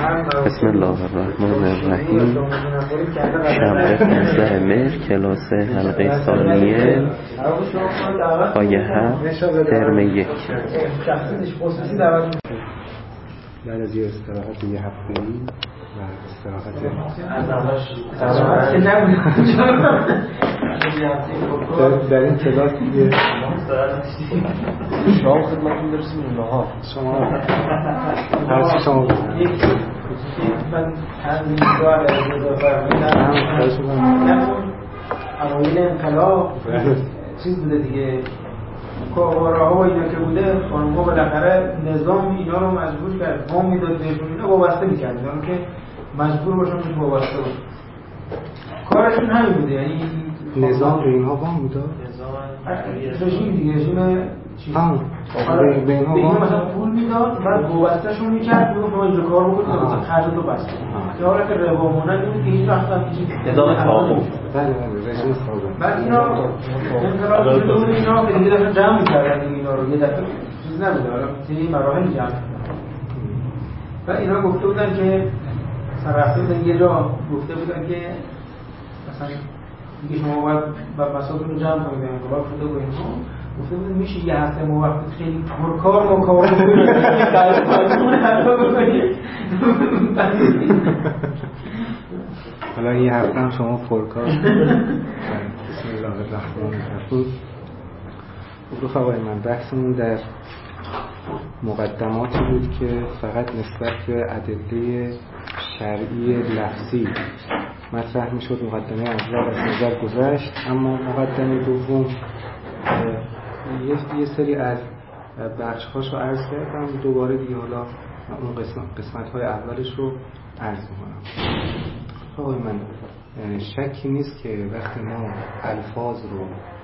بسم الله الرحمن الرحیم. شنبه 15 مهر، کلاس حلقه ثانیه، آیه 7، ترم 1. بعد از یه استراحت یه هفته‌ای و استراحت در این کلاس دیگه شما خدمتون برسیم اونها شما هر شما من همین سوال اوایل انقلاب چیز بوده دیگه، کارگارها و اینا که بوده، خانم‌ها بالاخره نظام اینا رو مجبور کرد وام میداد بهشون، اینا وابسته می‌کرد، اینا که مجبور باشن بهش وابسته باشن. کارشون همین بوده، یعنی نظام به اینها وام میداد، رژیم دیگه، رژیم چیز به اینها مثلا پول میداد، بعد وابسته‌شون می‌کرد، میگفت شما اینجا کار بکنید، خرجتو بس. که حالا که ربا مونن بود که هیچ وقت هم نظام تعاقب. بله رژیم سابق. بعد اینا انقلاب شده بود، اینا که دیگه دفعه جمع می‌کردن اینا رو، یه دفعه چیز نبوده، حالا طی مراحل جمع. و اینا گفته بودن که رفته بودن یه جا، گفته بودن که مثلا دیگه شما باید بساطتون رو جمع کنید، انقلاب شده و اینها. گفته بودن میشه یه هفته ما وقت خیلی پرکار و کار حالا یه هفته هم شما پرکار. بسم الله الرحمن الرحیم. رفقای من، بحثمون در مقدماتی بود که فقط نسبت به ادله شرعی لفظی مطرح میشد. مقدمه اول از نظر گذشت، اما مقدمه دوم یه سری از بخش‌هاش رو عرض کردم. دوباره دیگه حالا اون قسمت‌های اولش رو عرض می‌کنم. آقای من، شکی نیست که وقتی ما الفاظ رو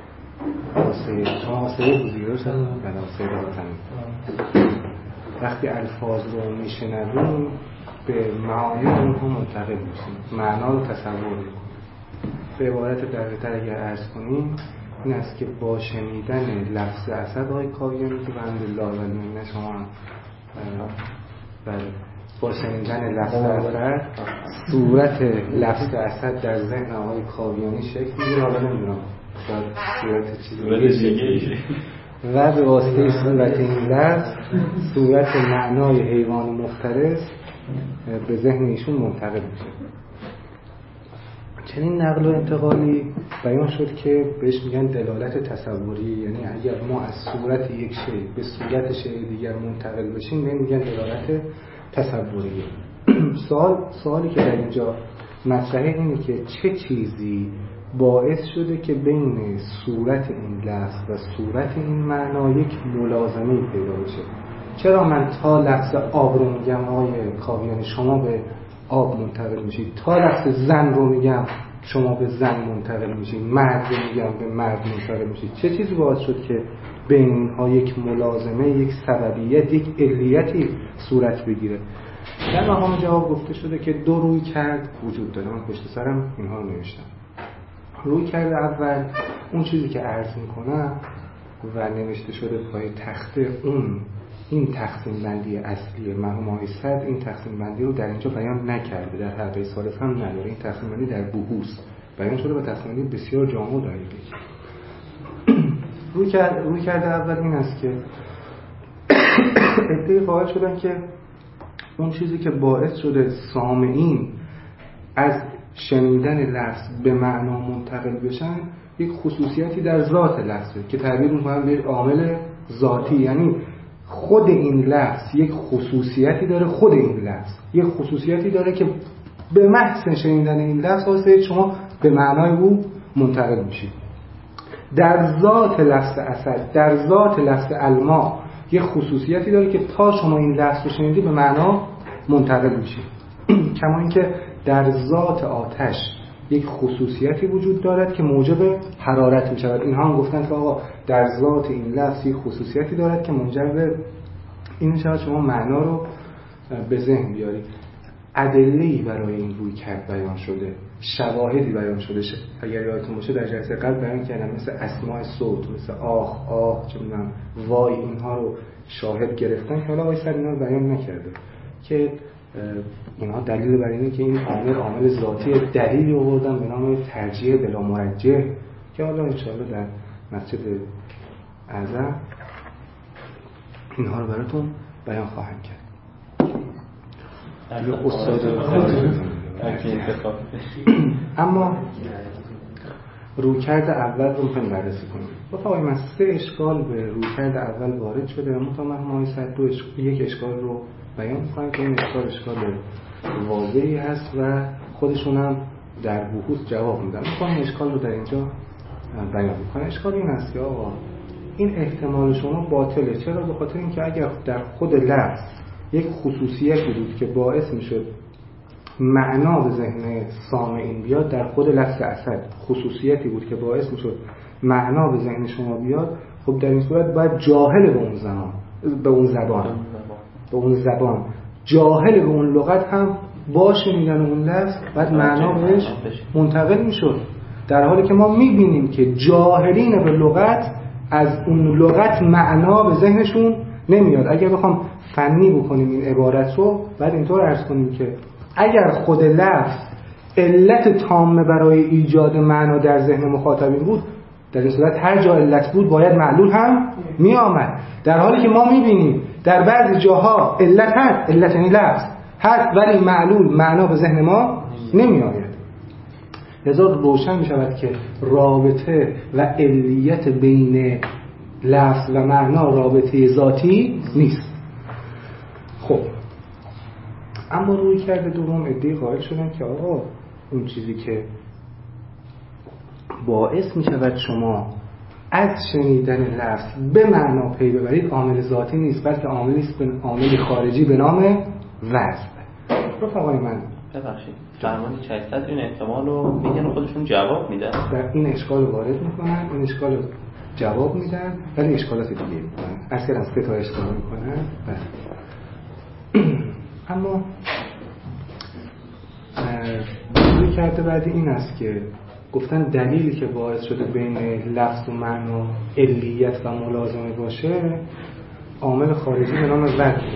وقتی الفاظ رو میشنویم به معانی اونها منتقل میشیم، معنا رو تصور میکنیم. به عبارت دقیق‌تر اگر عرض کنیم این است که با شنیدن لفظ اسد های کاویانی که بحمدالله و المنه شما با شنیدن لفظ اسد صورت لفظ اسد در ذهن آقای کاویانی شکل میگیره. حالا نمیدونم صورت چیزی و به واسطه صورت این لفظ صورت معنای حیوان مفترس به ذهن ایشون منتقل میشه. چنین نقل و انتقالی بیان شد که بهش میگن دلالت تصوری، یعنی اگر ما از صورت یک شی به صورت شی دیگر منتقل بشیم میگن دلالت تصوریه. سوالی که در اینجا مطرحه اینه که چه چیزی باعث شده که بین صورت این لفظ و صورت این معنا یک ملازمه پیدا بشه؟ چرا من تا لفظ آب رو میگم آقای کاویانی شما به آب منتقل میشید، تا لفظ زن رو میگم شما به زن منتقل میشید، مرد رو میگم به مرد منتقل میشید؟ چه چیزی باعث شد که بین اینها یک ملازمه، یک سببیت، یک علیتی صورت بگیره؟ در مقام جواب گفته شده که دو روی کرد وجود داره. من پشت سرم اینها رو نوشتم. روی کرده اول اون چیزی که عرض میکنم و نوشته شده پای تخته، این تقسیم بندی اصلی مرحوم آقای صدر این تقسیم بندی رو در اینجا بیان نکرده، در حلقه ثالث هم نداره. این تقسیم بندی در بحوث بیان شده و تقسیم بندی بسیار جامع و دقیقی. روی کرده اول این است که ادعای قائل شدن که اون چیزی که باعث شده سامعین از شنیدن لفظ به معنا منتقل بشن یک خصوصیتی در ذات لفظه که تعبیر می‌کنن به عامل ذاتی، یعنی خود این لفظ یک خصوصیتی داره، خود این لفظ یک خصوصیتی داره که به محض شنیدن این لفظ واسه شما به معنای او منتقل میشید. در ذات لفظ اسد، در ذات لفظ الماء یک خصوصیتی داره که تا شما این لفظ رو شنیدی به معنا منتقل میشید. کما اینکه در ذات آتش یک خصوصیتی وجود دارد که موجب حرارت می شود. اینها هم گفتن که آقا در ذات این لفظ یک خصوصیتی دارد که منجر به این می شود شما معنا رو به ذهن بیارید. ادله‌ای برای این روی کرد بیان شده، شواهدی بیان شده. اگر یادتون باشه در جلسه قبل بیان کردم مثل اسماء صوت، مثل آخ آخ، چه می‌دونم وای، اینها رو شاهد گرفتن که حالا آقای صدر اینا رو بیان نکرده که اینها دلیل بر اینه که این عامل ذاتی دلیلی آوردن به نام ترجیح بلا مرجح که حالا انشاءالله در مسجد اعظم اینها رو براتون بیان خواهم کرد. یه استاد خارجی. اما رویکرد اول رو می‌خوایم بررسی کنیم. رفقای من 3 اشکال به رویکرد اول وارد شده، اما تا مجموعه 101 اشکال رو بیان می‌کنم که این اشکال واضحی هست و خودشون هم در بحوث جواب میدن. می‌خوام اشکال رو در اینجا بیان می‌کنم. اشکال این است که آقا این احتمال شما باطله. چرا؟ به خاطر اینکه اگر در خود لفظ یک خصوصیتی بود که باعث می‌شد معنا به ذهن سامعین بیاد، در خود لفظ اسد خصوصیتی بود که باعث میشد معنا به ذهن شما بیاد، خب در این صورت باید جاهل به اون زبان جاهل به اون لغت هم باشه میگن اون لفظ بعد معنا بهش منتقل میشد، در حالی که ما میبینیم که جاهلین به لغت از اون لغت معنا به ذهنشون نمیاد. اگر بخوام فنی بکنیم این عبارت رو، بعد اینطور عرض کنیم که اگر خود لفظ علت تامه برای ایجاد معنا در ذهن مخاطبین بود، در این صورت هر جا علت بود باید معلول هم می آمد، در حالی که ما میبینیم در بعضی جاها علت هست، علت یعنی لفظ هست ولی معلول معنا به ذهن ما نمی آید. لذا روشن می شود که رابطه و علیت بین لفظ و معنا رابطه ذاتی نیست. خب اما روی کرده دوم عده‌ای قائل شدن که آقا اون چیزی که باعث می شود شما از شنیدن لفظ به معنا پی ببرید عامل ذاتی نیست، بلکه عاملی خارجی به نام وزن. رفقای من ببخشید فرمانی 600 این احتمال رو میگن خودشون جواب میدن، در این اشکال وارد میکنن، این اشکال جواب میدن ولی اشکالات دیگه میکنن، اصلا 3 تا اشکال میکنن. اما روی کرده بعدی این است که گفتن دلیلی که باعث شده بین لفظ و معنا علیت و ملازمه باشه عامل خارجی به نام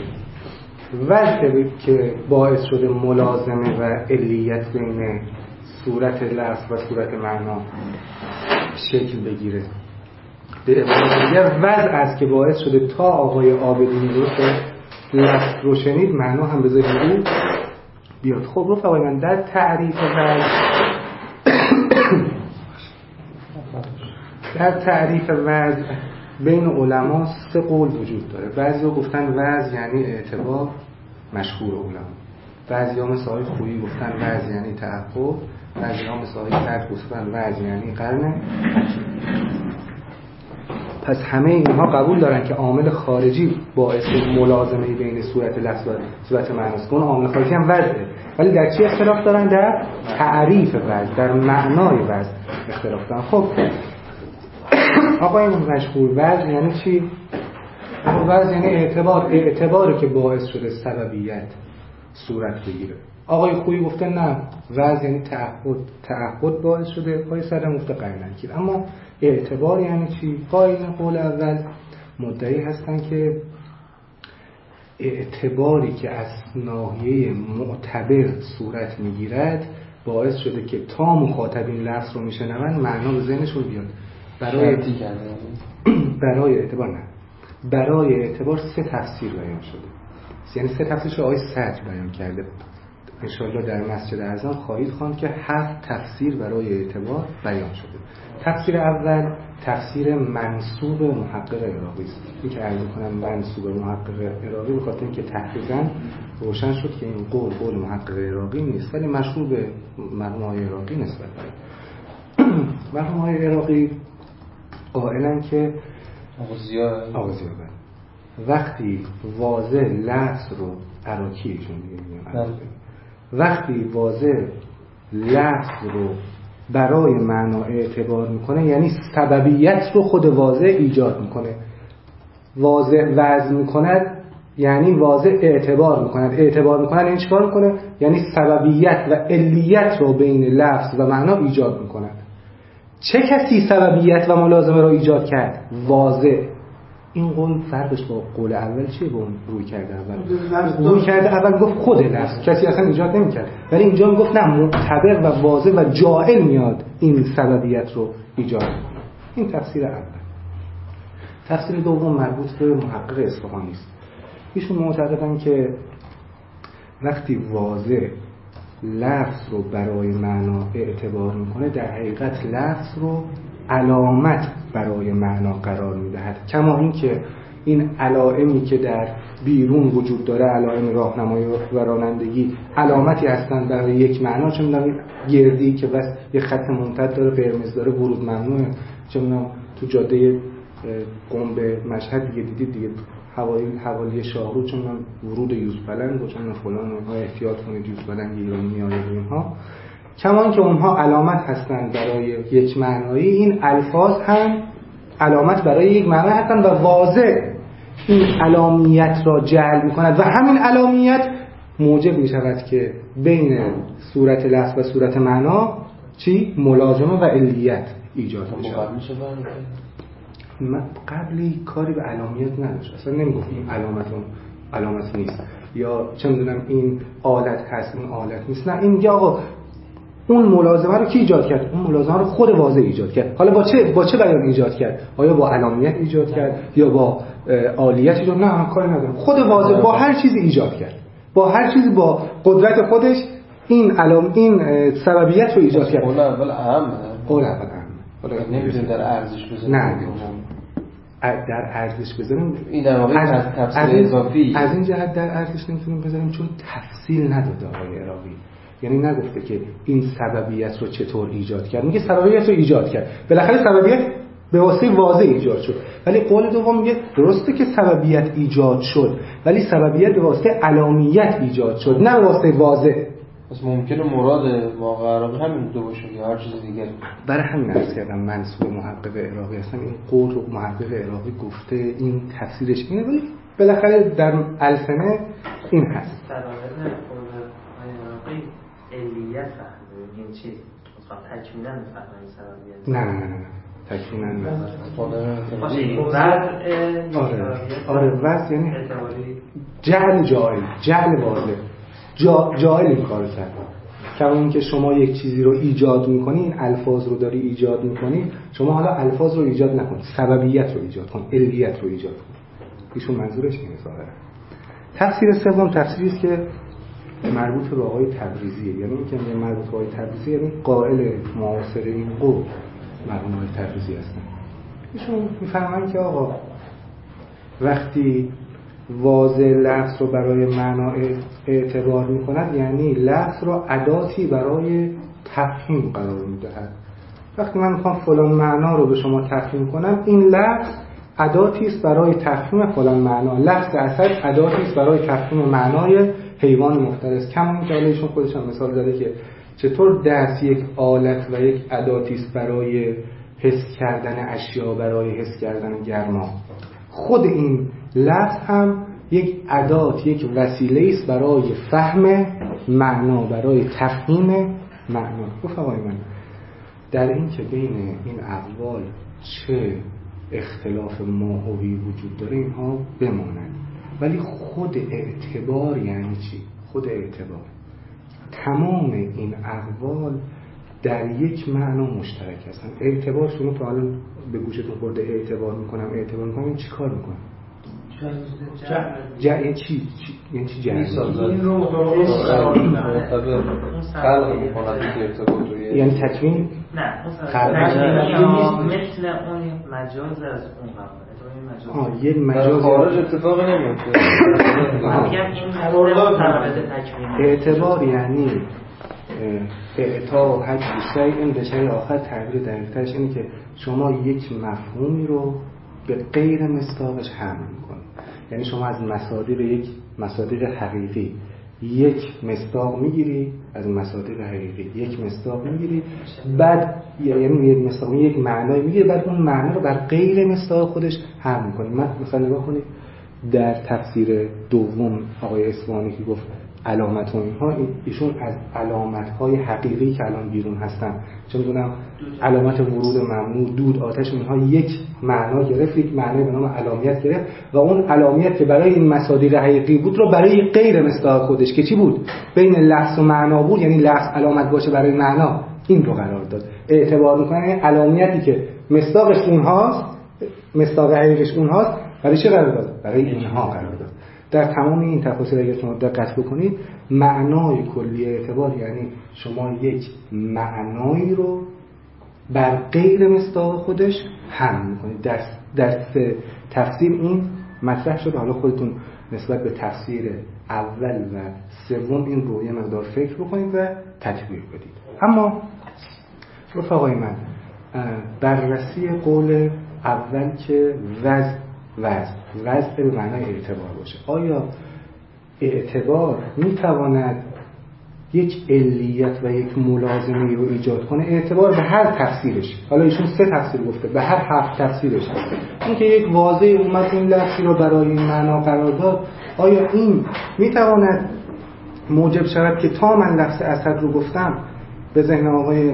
وزن که باعث شده ملازمه و علیت بین صورت لفظ و صورت معنا شکل بگیره. به عبارت دیگر وزن است که باعث شده تا آقای عابدینی لفظ رو شنید معنا هم به ذهن او بیاد. خب رفقای من در تعریف وزن بین علما 3 قول وجود داره. بعضیا گفتن وزن یعنی اعتبار، مشهور علما. بعضیا مثل آقای خویی گفتن وزن یعنی تعقل، بعضیا مثل آقای سعد گفتن وزن یعنی قرن. پس همه اینها قبول دارن که عامل خارجی باعث ملازمه بین صورت لفظ و صورت معناست. اون عامل خارجی هم وزنه، ولی در چی اختلاف دارن؟ در تعریف وزن، در معنای وزن اختلاف دارن. خب آقای مشهور وزن یعنی چی؟ وزن یعنی اعتباری که باعث شده سببیت صورت بگیره. آقای خویی گفته نه، وزن یعنی تعهد باعث شده. آقای سرم گفته قرن‌نکیر. اما اعتبار یعنی چی؟ قائل قول اول مدعی هستن که اعتباری که از ناحیه معتبر صورت میگیرد باعث شده که تا مخاطبین لفظ رو میشنون معنا به ذهنشون بیاد. برای اعتبار 3 تفسیر بیان شده، یعنی 3 تفسیرش آقای صدر بیان کرده. انشاءالله در مسجد اعظم خواهید خواند که 7 تفسیر برای اعتبار بیان شده. تفسیر اول تفسیر منسوب محقق عراقی است. این که عرض کنم منسوب محقق عراقی به خاطر اینکه تحقیقاً روشن شد که این قول محقق عراقی نیست، ولی مشهور به مرحوم‌های عراقی نسبت داره. مرحوم‌های عراقی قائلن که آغازیار وقتی واضح لفظ رو عراقیشون میگن، وقتی واضح لفظ رو برای معنا اعتبار میکنه یعنی سببیت رو خود واضح ایجاد میکنه. واضح وزن میکند یعنی واضح اعتبار میکند. اعتبار میکند یعنی چیکار میکنه؟ یعنی سببیت و علیت رو بین لفظ و معنا ایجاد میکند. چه کسی سببیت و ملازمه رو ایجاد کرد؟ واضح. این قول فرقش با قول اول چیه؟ با روی کرده اول. روی کرده اول گفت خود لفظ کسی اصلا ایجاد نمی‌کرد، ولی اینجا میگفت نه، معتبر و واضح و جاعل میاد این سببیت رو ایجاد کنه. این تفسیر اول. تفسیر دوم مربوط به محقق اصفهانی است. ایشون معتقدن که وقتی واضح لفظ رو برای معنا اعتبار میکنه، در حقیقت لفظ رو علامت برای معنا قرار میدهد. کما این که این علائمی که در بیرون وجود داره، علائم راهنمایی و رانندگی، علامتی هستند برای یک معنا. چه می‌دونم گردی که بس یه خط ممتد داره، قرمز داره، ورود ممنوعه. چه می‌دونم تو جاده قم به مشهد دیگه دیدید دیگه، حوالی شاهرو، چون ورود یوزپلنگ و چون فلان اونها احتیاط کنید یوزپلنگ ایرانی میاد اینها. کما اینکه اونها علامت هستند برای یک معنایی، این الفاظ هم علامت برای یک معنی هستند و واضح این علامیت را جعل می‌کند و همین علامیت موجب می‌شود که بین صورت لفظ و صورت معنا چی؟ ملازمه و علیت ایجاد میشه. من قبلی کاری به علامیت نداشت، اصلا نمیگفت این علامت نیست یا چه میدونم این آلت هست این آلت نیست. نه، این میگه آقا اون ملازمه رو کی ایجاد کرد؟ اون ملازمه رو خود واضح ایجاد کرد. حالا با چه بیان ایجاد کرد؟ آیا با علامیت ایجاد کرد یا با آلیت ایجاد؟ نه، کاری ندارم. خود واضح با هر چیزی ایجاد کرد، با هر چیزی، با قدرت خودش این سببیت رو ایجاد کرد. قول اول اهم. حالا نمی‌تونیم در ارزش بزنیم. نه، در ارزش بذاریم این در واقع تفسیر اضافی. از این جهت در ارزش نمیتونیم بذاریم چون تفصیل نداده آقای عراقی. یعنی نگفته که این سببیت رو چطور ایجاد کرد، میگه سببیت رو ایجاد کرد. بالاخره سببیت به واسطه واضح ایجاد شد. ولی قول دوم میگه درسته که سببیت ایجاد شد، ولی سببیت به واسطه علامیت ایجاد شد، نه به واسطه واضح. پس ممکنه مراد واقع عراقی همین بوده باشه یا هر چیز دیگری. برای همین عرض کردم منسوب محقق عراقی هستم. این قول رو محقق عراقی گفته، این تفسیرش اینه، ولی بالاخره در السنه این هست. سببیت عراقی علیت فهمید این چی؟ تکمیلا میفهمید سببیت. نه تکمیلا نه. آره وضع یعنی جعل واضح، جاهل این کار کرد. کما اینکه شما یک چیزی رو ایجاد میکنی، این الفاظ رو داری ایجاد میکنی، شما حالا الفاظ رو ایجاد نکن، سببیت رو ایجاد کن، علیت رو ایجاد کن. ایشون منظورش اینه ظاهرا. تفسیر سوم تفسیری است که مربوط به آقای تبریزیه. یعنی اینکه مربوط به آقای تبریزی یعنی قائل معاصر این قول مرحوم آقای تبریزی هستن. ایشون میفهمن که آقا وقتی واضح لفظ رو برای معنا اعتبار می‌کند، یعنی لفظ رو اداتی برای تفهیم قرار می‌دهد. وقتی من می‌خوام فلان معنا رو به شما تفهیم کنم، این لفظ اداتی است برای تفهیم فلان معنا. لفظ اصل اداتی است برای تفهیم معنای حیوان مفترس. کما اینکه ایشون خودش هم مثال زده که چطور دست یک آلت و یک اداتی است برای حس کردن اشیا، برای حس کردن گرما. خود این لفظ هم یک ادات، یک وسیله است برای فهم معنا، برای تفهیم معنا. رفقای من، در این که بین این اقوال چه اختلاف ماهوی وجود داره اینها بماند، ولی خود اعتبار یعنی چی؟ خود اعتبار، تمام این اقوال در یک معنا مشترک هستن. اعتبار، شما تا الان به گوشتون خورده اعتبار میکنم چی کار میکنم؟ یعنی چی؟ یعنی چی جمع؟ این رو مطابق خلق میکنه ارتباط رو. یعنی تکوین؟ نه، مثل اون مجاز از اون قبل. یک مجاز خارج اتفاق نمیفته. اعتبار یعنی اعطا حد شیء به شیء آخر. تعبیر دقیق‌ترش اینه که شما یک مفهومی رو به غیر مصداقش حمل می‌کنید. یعنی شما از مصادیق حقیقی یک مصداق میگیری، از مصادیق حقیقی یک مصداق میگیری، بعد یعنی یک مصداق یک معنایی میگیری، بعد اون معنا رو بر غیر مصداق خودش حمل می‌کنی. مثلا نگاه کنید در تفسیر دوم آقای اصفهانی که گفت علامت و اینها، ایشون از علامت‌های حقیقی که الان بیرون هستن، چه می‌دونم علامت ورود ممنوع، دود، آتش، اینها یک معنا گرفت، یک معنی به نام علامیت گرفت و اون علامیت که برای این مصادیق حقیقی بود رو برای غیر مصداق خودش که چی بود؟ بین لفظ و معنا بود، یعنی لفظ علامت باشه برای معنا، این رو قرار داد. اعتبار می‌کنه علامیتی که مصداقش اونهاست، مصداق حقیقیش اونهاست، برای چه قرار داد؟ برای اینها قرار داد. در تمام این تفاصیل اگر شما دقت بکنید، معنای کلی اعتبار یعنی شما یک معنایی رو بر غیر مصداق خودش حمل می‌کنید. در تفسیر این مطرح شده. حالا خودتون نسبت به تفسیر اول و سوم این رو یه مقدار فکر بکنید و تطبیق بدید. اما رفقای من، بررسی قول اول که وضع به معنای اعتبار باشه، آیا اعتبار میتواند یک علیت و یک ملازمه رو ایجاد کنه؟ اعتبار به هر تفسیرش، حالا ایشون 3 تفسیر گفته، به هر 7 تفسیرش، این که یک واضح اومد این لفظی رو برای این معنا قرار داد، آیا این میتواند موجب شود که تا من لفظ اسد رو گفتم به ذهن آقای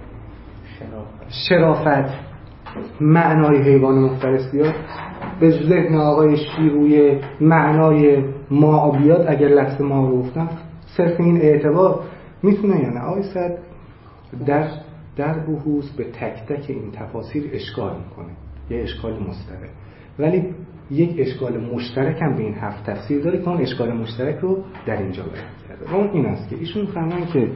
شرافت معنای حیوان مفترس بیاد، به ذهن آقای شیروی معنای ما بیاد؟ اگر لفظ ما رو گفتم، صرف این اعتبار میتونه یا نه؟ آقای صد در بحوث به تک تک این تفاسیر اشکال میکنه، یه اشکال مستقل، ولی یک اشکال مشترک هم به این 7 تفسیر داره که اون اشکال مشترک رو در اینجا بیان کرده. اون این است که ایشون فرمایند که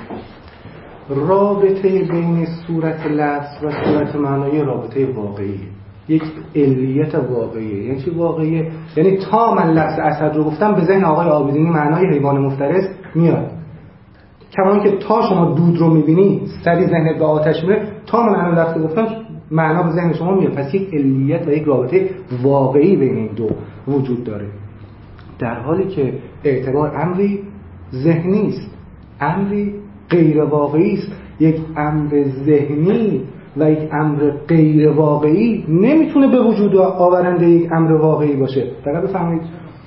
رابطه بین صورت لفظ و صورت معنایی رابطه واقعی، یک علیت واقعیه. یعنی چی واقعیه؟ یعنی تا من لفظ اسد رو گفتم به ذهن آقای عابدینی معنای حیوان مفترس میاد، کمان که تا شما دود رو میبینی سری ذهنت به آتش میره، تا من الان لفظ گفتم معنا به ذهن شما میاد. پس یک علیت و یک رابطه واقعی بین این دو وجود داره، در حالی که اعتبار امری ذهنی است، امری غیر واقعی است. یک امر ذهنی و یک امر غیر واقعی نمیتونه به وجود آورنده یک امر واقعی باشه. فقط بفهمید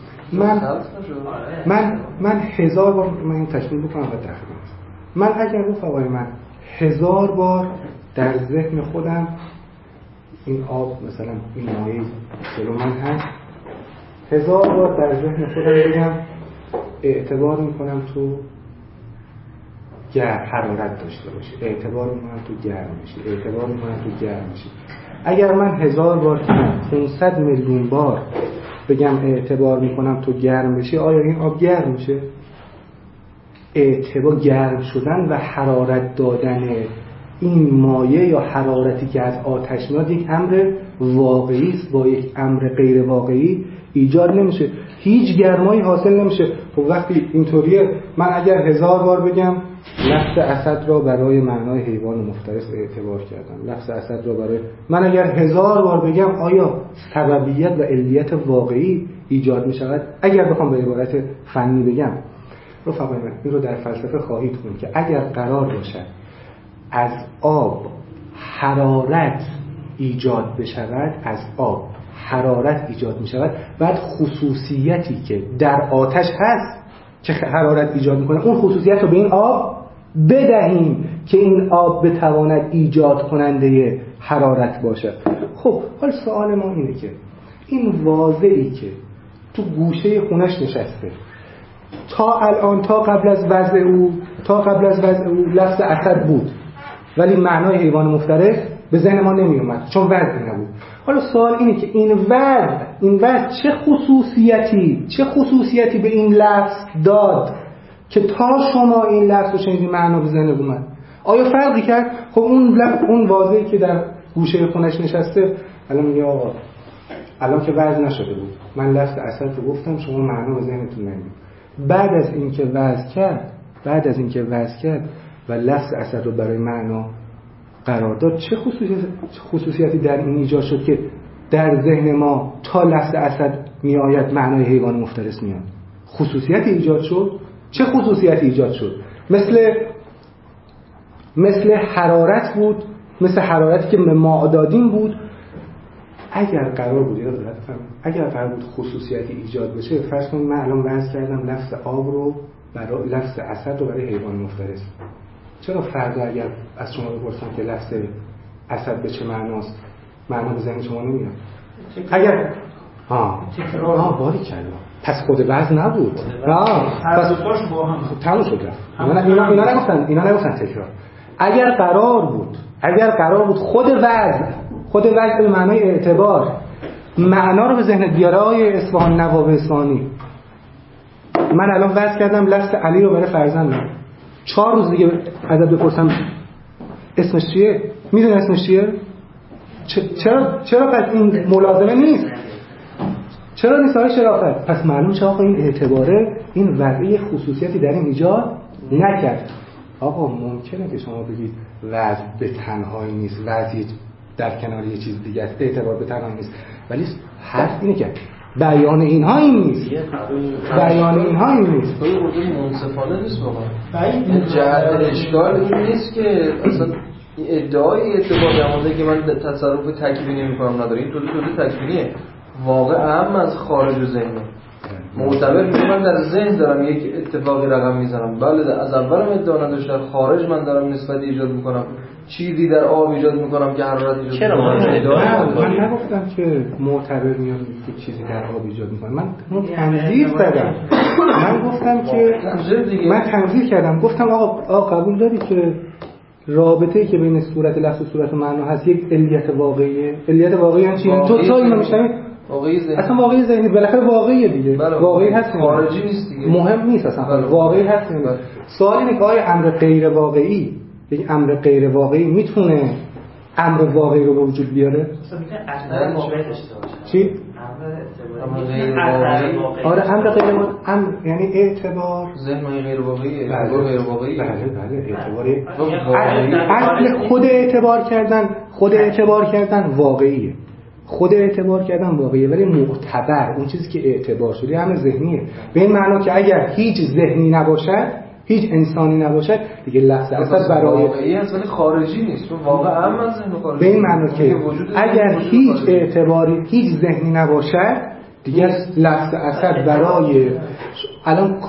من 1000 بار من این تشکیل بکنم و تخمین، من اگر رفقای من 1000 بار در ذهن خودم این آب مثلا این مایه جلو من هست، 1000 بار در ذهن خودم بگم اعتبار میکنم تو حرارت داشته باشه، اعتبار میکنم تو گرم بشی، اعتبار میکنم تو گرم بشی. اگر من 1000 بار 500 میلیون بار بگم اعتبار میکنم تو گرم بشی، آیا این آب گرم میشه؟ اعتبار گرم شدن و حرارت دادن این مایه یا حرارتی که از آتش میاد یک امر واقعی است، با یک امر غیر واقعی ایجاد نمیشه، هیچ گرمایی حاصل نمیشه. خب وقتی اینطوریه، من اگر 1000 بار بگم لفظ اسد را برای معنای حیوان مفترس اعتبار کردم، لفظ اسد را برای، من اگر 1000 بار بگم آیا سببیت و علیت واقعی ایجاد میشود؟ اگر بخوام به عبارت فنی بگم، رفقای من این رو در فلسفه خواهید خوند که اگر قرار باشد از آب حرارت ایجاد بشود، از آب حرارت ایجاد میشود، بعد خصوصیتی که در آتش هست که حرارت ایجاد میکنه اون خصوصیت رو به این آب بدهیم که این آب بتواند ایجاد کننده حرارت باشد. خب حال سوال ما اینه که این واضعی که تو گوشه خونش نشسته تا الان، تا قبل از وضع او لفظ اسد بود، ولی معنای حیوان مفترس به ذهن ما نمی اومد چون وضعی نبود. حالا سوال اینه که این وضع چه خصوصیتی به این لفظ داد که تا شما این لفظ رو شنیدی معنا به ذهن اومد؟ آیا فرقی کرد؟ خب اون واضحی که در گوشه خونش نشسته الان میگه آقا الان که وضع نشده بود، من لفظ اسد رو گفتم، شما معنا به ذهنتون نمیاد. بعد از اینکه وضع کرد و لفظ اسد رو برای معنا قرار داد، چه خصوصیتی در این ایجاد شد که در ذهن ما تا لفظ اسد می آید معنای حیوان مفترس میاد؟ خصوصیتی ایجاد شد. چه خصوصیتی ایجاد شد؟ مثل حرارت بود، مثل حرارتی که ما دادیم بود. اگر قرار بود خصوصیتی ایجاد بشه، فرض کنید من الان وضع کردم لفظ آب رو برای لفظ اسد رو برای حیوان مفترس. چرا فردا اگر از شما بپرسم که لفظ اسد به چه معناست، معنا به ذهن شما نمیاد؟ اگر باری کلا پس خود وزن نبود. پس با هم تموم شد. اینا نگفتن تکرار. اگر قرار بود خود وزن به معنای اعتبار معنا رو به ذهنت بیاره آقای اصفهان، نواب اصفهانی، من الان وزن کردم لفظ علی رو برای فرزندم، 4 روز دیگه ازت بپرسم اسمش چیه، میدونی اسمش چیه؟ چرا پس این ملازمه نیست؟ چرا نیست های شرافت؟ پس معلوم چه آقا این اعتباره این وضعی خصوصیتی در این ایجاد نکرد. آقا ممکنه که شما بگید وضع به تنهایی نیست، وضعی در کنار یه چیز دیگه است، اعتبار به تنهایی نیست، ولی حرف اینه که بیان اینها این نیست. بیان اینها این نیست. این منصفانه نیست واقعا. این جهت اشکال این نیست که اصلا ادعای اعتبار در که من تصرف تکوینی میکنم نداره. این تولید تکوینیه، واقع اهم از خارج ذهنه. معتبر میگه من در ذهن دارم یک اتفاقی رقم میزنم، بله از اولم ادعا نداشت در خارج من دارم نسبت ایجاد میکنم، چیزی در آب ایجاد میکنم که حرارت ایجاد میکنم. چرا من نگفتم که معتبر میاد که چیزی در آب ایجاد میکنه، من تنظیر زدم. من گفتم که من تنظیر کردم، گفتم آقا قبول داری که رابطه‌ای که بین صورت لفظ و صورت معنا هست یک علیت واقعیه. علیت واقعی یعنی چی؟ تو اینو میشنوی واقعی ذهنی، اصلا واقعی ذهنی بالاخره واقعیه دیگه. واقعی هست، خارجی نیست دیگه، مهم نیست اصلا. واقعی هست. سوال اینه که آیا امر غیر واقعی، یک امر غیر واقعی میتونه امر واقعی رو به وجود بیاره؟ مثلا میگه اثر واقعی داشته باشه. چی؟ امر غیر واقعی. آره امر غیر واقعی، یعنی اعتبار ذهن غیر واقعیه. غیر واقعیه. بله اعتباری. اصل خود اعتبار کردن واقعیه. خود اعتبار کردن واقعیه، ولی معتبر اون چیزی که اعتبار شده همه ذهنیه. به این معنا که اگر هیچ ذهنی نباشد، هیچ انسانی نباشد، دیگه لفظ اصلا برای واقعی است ولی خارجی نیست. واقعا هم از ذهن خارجی. به این معنا که اگر هیچ اعتباری، هیچ ذهنی نباشد، دیگه لفظ اصل برای الان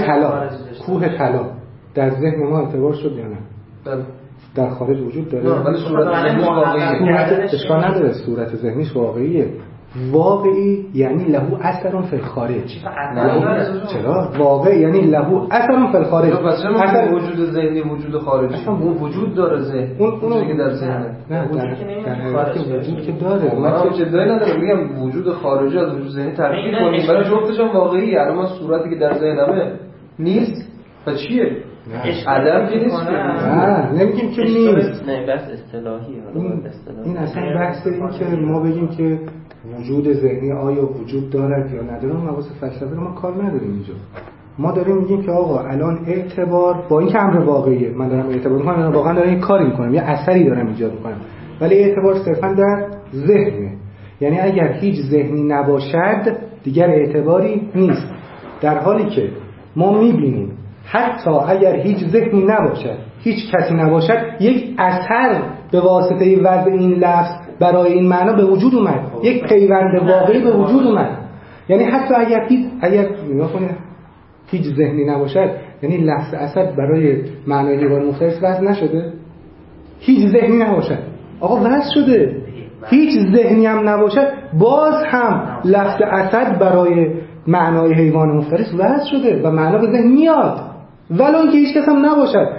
کوه طلا در ذهن ما اعتبار شد یا نه؟ بله. در خارج وجود داره، ولی صورت ذهنیش واقعیه. اشکال نداره، صورت ذهنیش واقعیه. واقعی یعنی له اثر فی الخارج. چرا؟ واقعی یعنی له اثر فی الخارج. اصلا وجود ذهنی وجود خارجی اون وجود داره ذهن. اون که در ذهنه. نه وجود که داره. من چه دایی ندارم، میگم وجود خارجی از وجود ذهنی تفکیک کنیم، ولی جفتش هم واقعیه. الان صورتی که در ذهنمه نیست و چیه؟ عدم که نیست. نه نمیگیم که نیست. نه بس اصطلاحیه. این اصلا بحث این که ما بگیم که وجود ذهنی آیا وجود دارد یا نداره، مباحث فلسفی رو ما کار نداریم اینجا. ما داریم میگیم که آقا الان اعتبار با این که امر واقعیه، من دارم اعتبار میکنم، من واقعا دارم یک کاری میکنم، یه اثری دارم ایجاد میکنم، ولی اعتبار صرفا در ذهنه. یعنی اگر هیچ ذهنی نباشد دیگر اعتباری نیست، در حالی که ما میبینیم حتی اگر هیچ ذهنی نباشد، هیچ کسی نباشد، یک اثر به واسطه وضع این لفظ برای این معنا به وجود اومد، یک پیوند واقعی به وجود اومد. یعنی حتی اگر نگاه کنید هیچ ذهنی نباشد، یعنی لفظ اسد برای معنای حیوان مفترس وضع نشده. هیچ ذهنی نباشد، آقا وضع شده. هیچ ذهنی هم نباشد، باز هم لفظ اسد برای معنای حیوان مفترس وضع شده و معنا به ذهن میاد، ولو اینکه هیچ کس هم نباشد.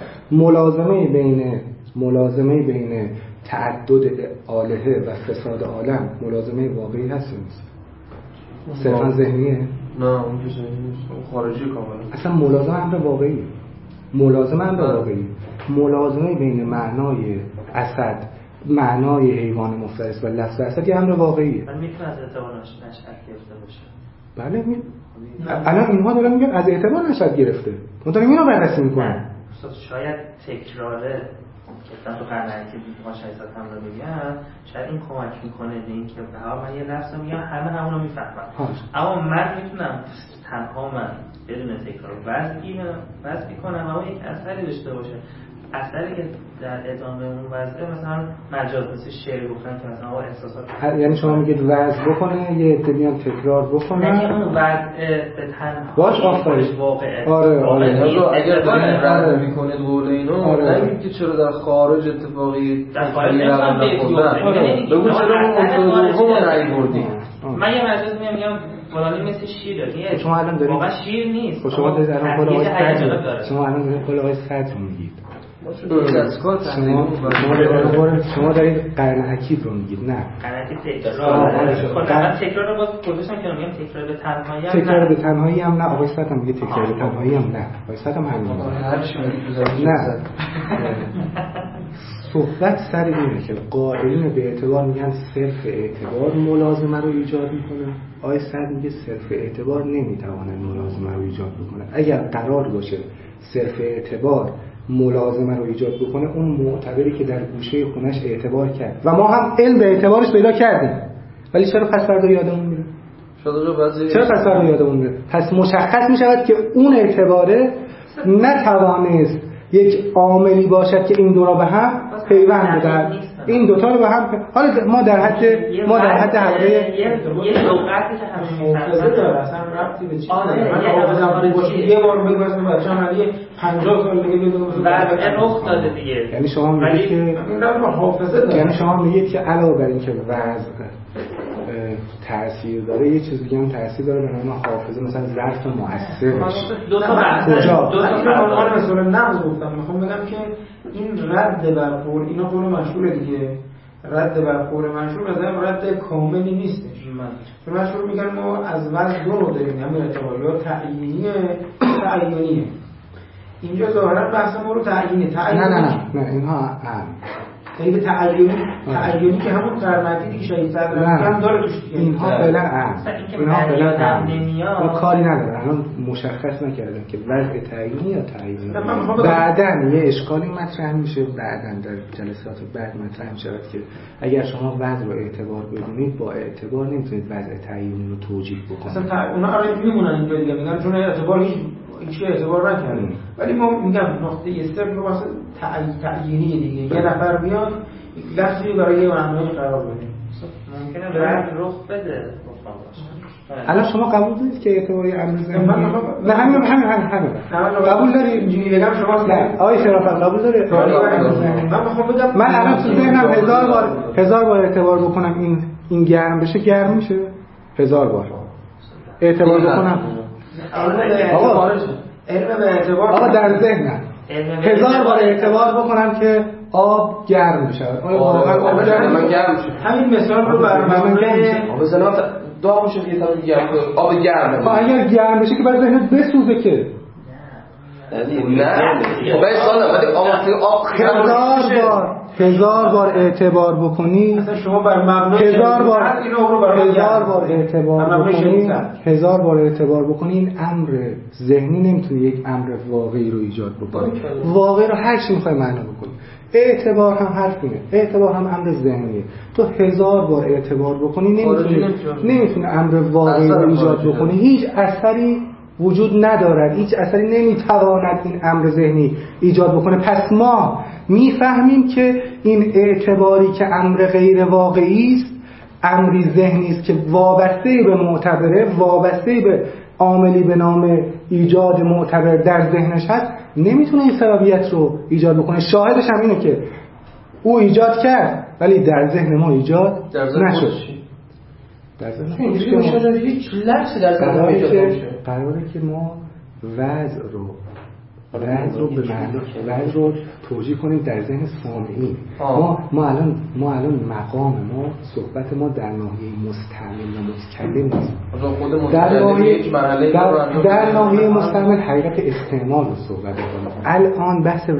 ملازمه بین تعدد آلهه و فساد عالم ملازمه واقعی هست نیست؟ صرفا ذهنیه؟ نه اون که ذهنی نیست، اون خارجی کاملا. اصلا ملازمه امر واقعیه. ملازمه بین معنای اسد، معنای حیوان مفترس و لفظ اسد یه امر واقعیه. من میتونه از اعتبار نشأت گرفته باشه. بله الان اینها دارن میگن از اعتبار نشأت گرفته. ما داریم اینو بررسی میکنیم. شاید تکراره که تو قرنی که ما شایسته هم رو بگم، شاید این کمک میکنه به این که به هر من یه لفظ میگم همه همونو میفهمن، اما من میتونم تنها من بدون تکرار وضعی کنم و یک اثری داشته باشه. اثری که در ادامه اون وضعه مثلا مجاز مثل شعر گفتن که مثلا احساسات، یعنی شما میگید وضع بکنه یه عده میان تکرار بکنن نه اون وضع به تنها باش آفرین واقعه اگر دارین رد میکنه قول اینو نگید که چرا در خارج اتفاقی در خارج نمیتونم بگو چرا اون مورد دوم نگیوردی. من یه مجاز میگم فلانی مثل شیره، شما الان دارید واقعا شیر نیست، شما دارید الان قول آقای صدر میگید. شما دارید قرن اکید رو میگید. نه قرن اکید تکرار رو باز گذاشتم که میگم تکرار به تنهایی هم تکرار به تنهایی هم نه. آقای صدر هم میگه تکرار به تنهایی هم نه. آقای صدر هم همین نه. صحبت سر اینه که قائلین به اعتبار میگن صرف اعتبار ملازمه رو ایجاد میکنه. آقای صدر میگه صرف اعتبار نمیتواند ملازمه رو ایجاد بکنه. اگر قرار باشه صرف اعتبار ملازمه رو ایجاد بکنه، اون معتبری که در گوشه خونش اعتبار کرد و ما هم علم به اعتبارش پیدا کردیم، ولی چرا پس فردا یادمون میره؟ چرا پس فردا یادمون میره؟ پس مشخص میشود که اون اعتباره نتوانست یک عاملی باشد که این دو را به هم پیوند بدهد. این دوتا رو به هم حالا ما در حد حلقه یه لغتی که همین حافظه داره، اصلا ربطی به چیز نداره. من حافظم باشه یه بار بگم واسه بچه‌م علی 50 سال دیگه بگم وضع رخ داده دیگه. یعنی شما میگید که این ربط به حافظه داره. یعنی شما میگید که علاوه بر این که وضع تأثیر داره، یه چیز دیگه هم تأثیر داره به نام حافظه، مثلا ظرف مؤثرش. دو تا بحث کجا؟ من مثلا نقض گفتم، میخوام بگم که این رد بر قول، اینا قول مشهور دیگه، رد بر قول مشهور مثلا رد کاملی نیستش. چون مشهور میگن ما از وضع دو نوع داریم، همین اعتبار یا تعیینیه. اینجا ظاهرا بحث ما رو تعیینه. نه اینها به تعیینی که همون قرنکی که شهید صدر هم داره توش دیگه. اینها فعلا کاری نداره. الان مشخص نکردم که وضع تعیینی یا تعیینی. بعدن یه اشکالی مطرح میشه، بعدن در جلسات بعد مطرح میشه که اگر شما وضع رو اعتبار بدونید، با اعتبار نمیتونید وضع تعیینی رو توجیه بکنید. اصلا اونا آره میمونن اینجا دیگه، میگن چون اعتبار هیچ اعتبار نکردیم. ولی ما میگم نقطه صفر رو واسه تعیینی دیگه، یه نفر بیاد لفظی برای یه معنای قرار بده، ممکنه برای رخ بده. الان شما قبول دارید که اعتباری امر زمینی؟ نه همین قبول دارید؟ اینجوری بگم شما نه آقای شرافت قبول دارید؟ من میخوام بگم من الان تو ذهنم هزار بار اعتبار بکنم این گرم بشه، گرم میشه 1000 بار اعتبار بکنم. آقا در ذهنم 1000 بار اعتبار بکنم که آب گرم بشه. آیا واقعا آب گرم میشه؟ همین مثال رو برنامه مثلا داغ میشه که آب گرم. اگر گرم بشه که بعد ذهنت بسوزه که نه. خب این سوال ولی آب 1000 بار اعتبار بکنی، مثلا شما بر مبنای 1000 بار اعتبار بکنی، 1000 بار اعتبار بکنی، این امر ذهنی نمیتونه یک امر واقعی رو ایجاد بکنه. واقعی رو هر چی میخوای معنا بکنی. اعتبار هم حرفینه، اعتبار هم امر ذهنیه. تو 1000 بار اعتبار بکنی نمیتونه امر واقعی رو ایجاد بکنه. هیچ اثری وجود ندارد، هیچ اثری نمیتواند این امر ذهنی ایجاد بکنه. پس ما میفهمیم که این اعتباری که امر غیر واقعی است، امری ذهنی است که وابسته به معتبره، وابسته به عاملی به نام ایجاد معتبر در ذهنش هست، نمیتونه این سببیت رو ایجاد بکنه. شاهدش هم اینه که او ایجاد کرد ولی در ذهن ما ایجاد نشد. در ذهن هیچ لفظی در ذهن ما ایجاد نمیشه. قراره که ما وضع رو به معنی رو توجیه کنیم در ذهن سامعین. ما الان مقام ما، صحبت ما در ناحیه مستعمل و متکلم نیست. در ناحیه مستعمل حقیقت استعمال رو صحبت کنیم. الان بحث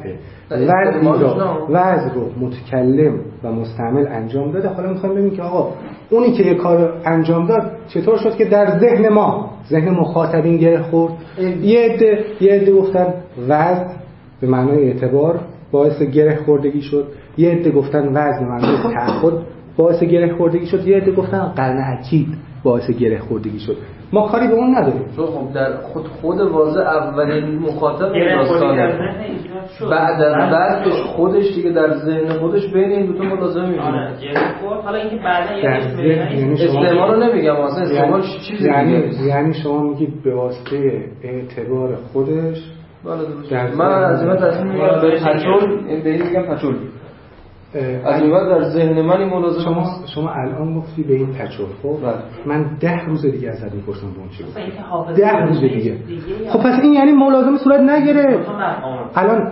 وضع رو متکلم و مستعمل انجام داده. حالا میخوایم ببینیم که آقا اونی که یه کار انجام داد چطور شد که در ذهن ما، ذهن مخاطبین گره خورد. یه عده گفتن وضع به معنای اعتبار باعث گره خوردگی شد، یه عده گفتن وضع به معنای تعهد باعث گره خوردگی شد، یه عده گفتن قرن اکید باعث گره خوردگی شد. ما کاری به اون نداریم. چون خب در خود واژه اولین مخاطب داستانه، بعد از بعدش خودش دیگه در ذهن خودش بین این دو تا ملازمه میبینه. حالا اینکه بعدا استعمال رو نمیگم اصلا استعمال چیزی یعنی شما میگید به واسطه اعتبار خودش. من از این تصمیم میگم به پچول، به این میگم پچول. از این بعد در ذهن من این ملازمه شما الان گفتی به این پچول. خب من 10 روز دیگه ازت میپرسم به اون چی گفتی. 10 روز دیگه. خب پس این یعنی ملازمه صورت نگیره. الان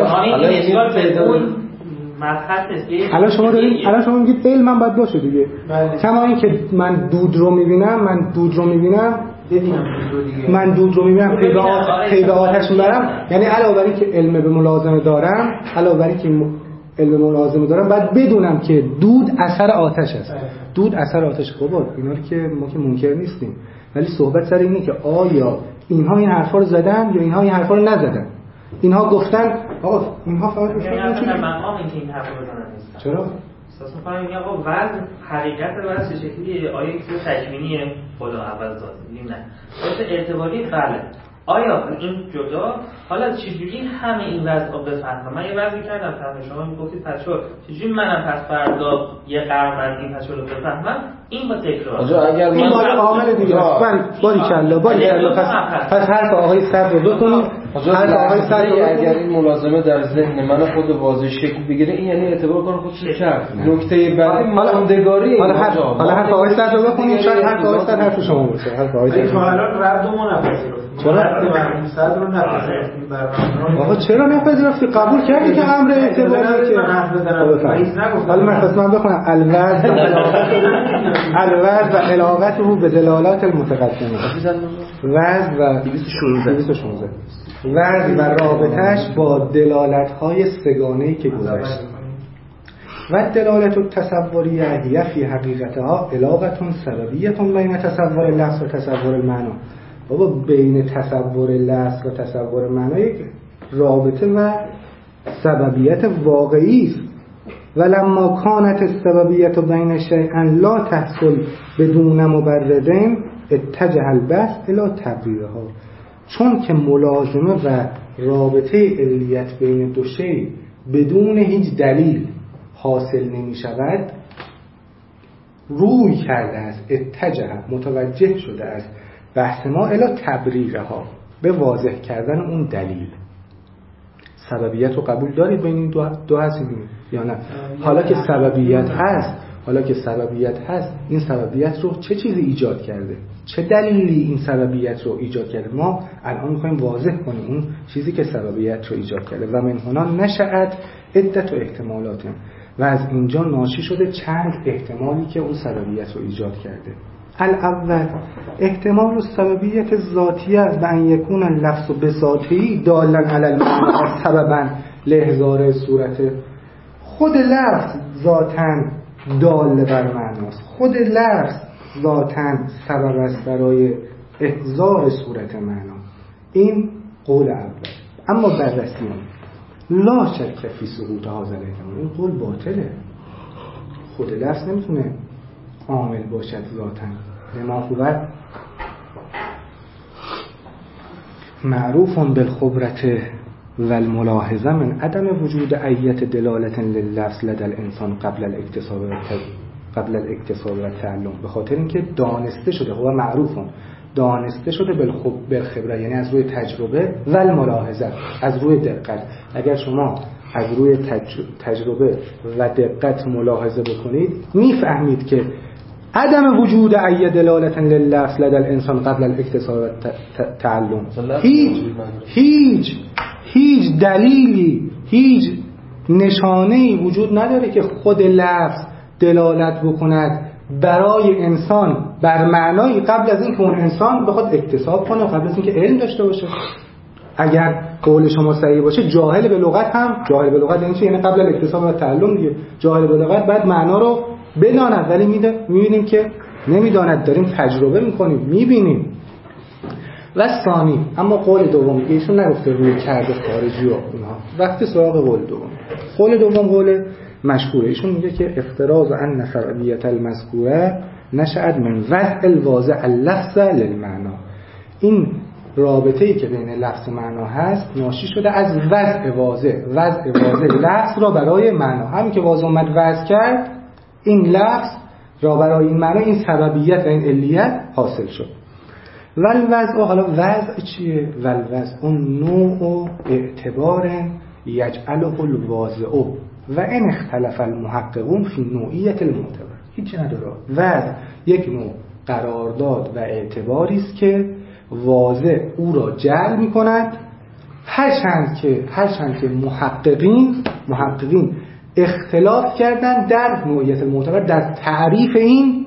الان شما میگید علم من باید باشه دیگه. کما این که من دود رو میبینم، من دود رو میبینم پی آتش میبرم، یعنی علاوه بر این که علم به ملازمه دارم باید بدونم که دود اثر آتش است. دود اثر آتش. بابا اینا رو که ما که منکر نیستیم، ولی صحبت سر اینه که آیا اینها این حرفا رو زدن یا اینها این حرفا رو نزدن. اینها گفتن آقا اینها فقط مثلا مقام این که این حرفا رو بزنن نیست. چرا؟ احساس می‌کنم میگم آقا وزن حقیقت وزن چه شکلیه؟ آیا یک چیز تکوینیه؟ خدا اول داد نه. واسه اعتباری بله. آیا این جدا حالا چجوری همه این وضع بفهمم؟ من یه وضعی کردم فهم شما گفتید پچول، چجوری منم پس فردا یه قرمز این پچول رو بفهمم؟ این با تکرار. اگر من عامل دیگه است. باریکلا پس حرف آقای صدر رو بکنید. حرف آقای صدر اگر این ملازمه در ذهن من خود واضح شکل بگیره، این یعنی اعتبار کنه خودش کرد. نکته بعدی ماندگاری. حالا حرف آقای صدر رو بکنید. شاید حرف آقای صدر حرف شما باشه. حرف آقای صدر. ما الان ردمون نپذیرفتیم. صدر رو نپذیرفتیم برنامه. آقا چرا نپذیرفتی؟ قبول کردی که امر اعتباری که حالا من بخونم الوزن و علاقته به دلالات المتقدمه. وزن و 216 وزن و رابطه‌اش با دلالت‌های سگانه‌ای که گذشت. و دلالت التصوریه هی فی حقیقتها علاقه سببیه بین تصور لفظ و تصور المعنی. بابا بین تصور لفظ و تصور معنی یک رابطه و سببیت واقعی است. ولما کانت السببیت بین شیئا لا تحصل بدون مبرر اتجه البحث الی تبریرها. چون که ملازمه و رابطه علیت بین دو شی بدون هیچ دلیل حاصل نمی شود، روی کرده است، اتجه متوجه شده است بحث ما الی تبریرها، به واضح کردن اون دلیل. سببیت رو قبول دارید بین این دو هستیم یا نه؟ حالا که سببیت هست این سببیت رو چه چیزی ایجاد کرده؟ چه دلیلی این سببیت رو ایجاد کرده؟ ما الان می‌خوایم واضح کنیم اون چیزی که سببیت رو ایجاد کرده. و من هنا نشأت عدت و احتمالات، و از اینجا ناشی شده چند احتمالی که اون سببیت رو ایجاد کرده. الاول احتمال السببیت ذاتیه و ان یکون اللفظ بذاته دالا علی المعنى سببا لاحضار صورت. خود لفظ ذاتاً دال بر معناست، خود لفظ ذاتاً سبب است برای احضار صورت معنا. این قول اول. اما بررسی لا شک فی سقوط هذا الاحتمال، این قول باطله. خود لفظ نمیتونه عامل باشد ذاتاً. لما هو معروف بالخبرة والملاحظه من عدم وجود ایت دلالت لللفظ لدى الانسان قبل الاکتساب و تعلم. به خاطر اینکه دانسته شده، هو معروفون دانسته شده بالخبره، یعنی از روی تجربه، و الملاحظه از روی دقت. اگر شما از روی تجربه و دقت ملاحظه بکنید میفهمید که عدم وجود ای دلالت لللفظ لدى الانسان قبل الاکتساب و تعلم، هیچ دلیلی، هیچ نشانه‌ای وجود نداره که خود لفظ دلالت بکند برای انسان بر معنایی قبل از اینکه اون انسان بخواد اکتساب کنه، قبل از اینکه علم داشته باشه. اگر قول شما صحیح باشه، جاهل به لغت یعنی چی؟ یعنی قبل الاکتساب و تعلم دیگه. جاهل به لغت بعد معنا رو بداند، ولی می‌بینیم که نمیداند. داریم تجربه می‌کنیم، می‌بینیم. و ثانی، اما قول دوم ایشون نگفته روی کرده خارجی و اینها، وقتی سراغ قول دوم. قول دوم قول مشهوره. ایشون میگه که افتراض ان سببیت المذکوره نشأت من وضع الواضع اللفظ للمعنا. این رابطه‌ای که بین لفظ و معنا هست ناشی شده از وضع واضع لفظ را برای معنا. همین که واضع اومد وضع کرد این لفظ را برای این معنا، این سببیت و این علیت حاصل شد. والوضع، حالا وضع چیه؟ والوضع اون نوع اعتبار یجعله الواضع و ان اختلف المحققون فی نوعیت المعتبر. هیچی نداره. وضع یک نوع قرارداد و اعتباری است که واضع او را جعل می کند، هرچند که محققین اختلاف کردن در نوعیت المعتبر، در تعریف این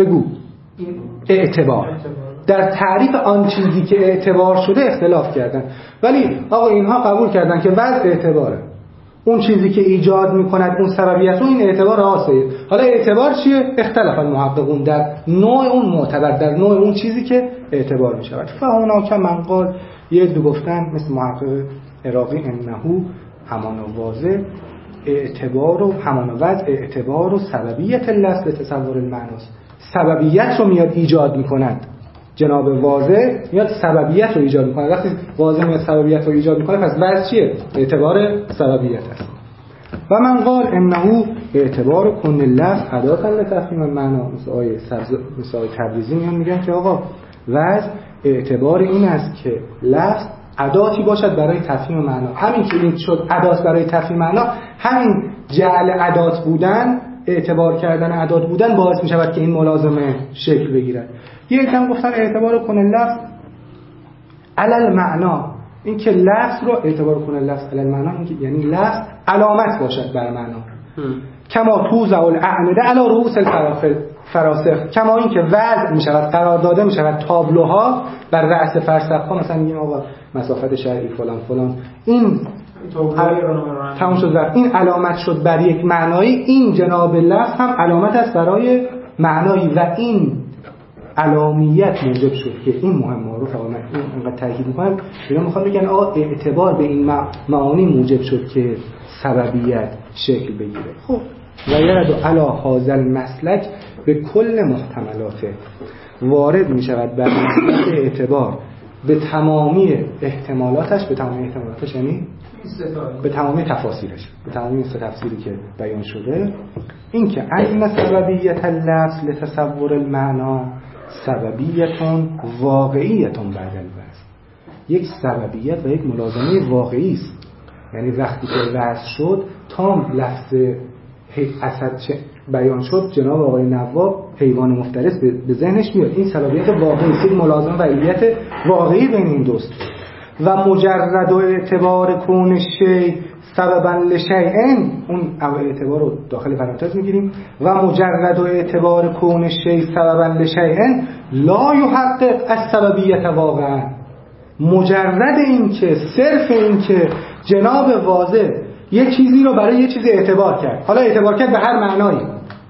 اعتبار، در تعریف آن چیزی که اعتبار شده اختلاف کردن. ولی آقا اینها قبول کردن که وضع اعتباره، اون چیزی که ایجاد میکند اون سببیت، اون اعتبار آسه. حالا اعتبار چیه؟ اختلاف المحققون در نوع اون معتبر، در نوع اون چیزی که اعتبار میشود. فهونا که من قال، یه دو گفتن مثل محقق عراقی انهو همان واضع اعتبار و همان وضع اعتبار و سببیت لفظ تصور المعناست. سببیت رو میاد ایجاد میکند، جناب واضع میاد سببیت رو ایجاد میکنه. وقتی واضع میاد سببیت رو ایجاد میکنه پس وضع چیه؟ اعتبار سببیت است. و من قال انه اعتبار کن لفظ اداة لتفهیم المعنی. مثل آیه تبریزی میگن که آقا وضع اعتبار این است که لفظ اداتی باشد برای تفهیم معنا. همین که این شد ادات برای تفهیم معنا، همین جعل ادات بودن، اعتبار کردن ادات بودن باعث می شود که این ملازمه شکل بگیرد. یه هم گفتن اعتبار کنه لفظ علل معنا، این که لفظ رو اعتبار کنه لفظ علل معنا، این که یعنی لفظ علامت باشد بر معنا. کما توزع الاعمده علی رؤوس الفراسخ، کما این که وضع می شود، قرار داده می شود تابلوها بر رأس فرسخ ها. مثلا میگیم آقا مسافت شرعی فلان این تمام شد، این علامت شد بر یک معنایی، این جناب لفظ هم علامت است برای معنایی و این علامیت موجب شد که این مهم معروف آقا من اینقدر تاکید میکنم، اینا میخواد بگن آقا اعتبار به این معانی موجب شد که سببیت شکل بگیره. خب و یرد علی هذا المسلک به کل محتملاته، وارد میشود بر مسلک اعتبار به تمامی احتمالاتش. به تمامی احتمالاتش یعنی به تمامی تفاسیرش، به تمامی تفسیری که بیان شده. این که ان سببیت اللفظ لتصور المعنا سببیتون واقعیتون بعد الوضع، یک سببیت و یک ملازمه واقعی است. یعنی وقتی که وضع شد تا لفظ اسد بیان شد، جناب آقای نواب حیوان مفترس به ذهنش میاد. این سببیت واقعی است، ملازمه و علیت واقعی بین این دوست. و مجرد و اعتبار کون شی سببا لشیء، اون اعتبار رو داخل پرانتز میگیریم، و مجرد و اعتبار کون شی سببا لشیء لا یحقق السببیت واقعا. مجرد این که صرف این که جناب واضع یه چیزی رو برای یه چیزی اعتبار کرد، حالا اعتبار کرد به هر معنایی،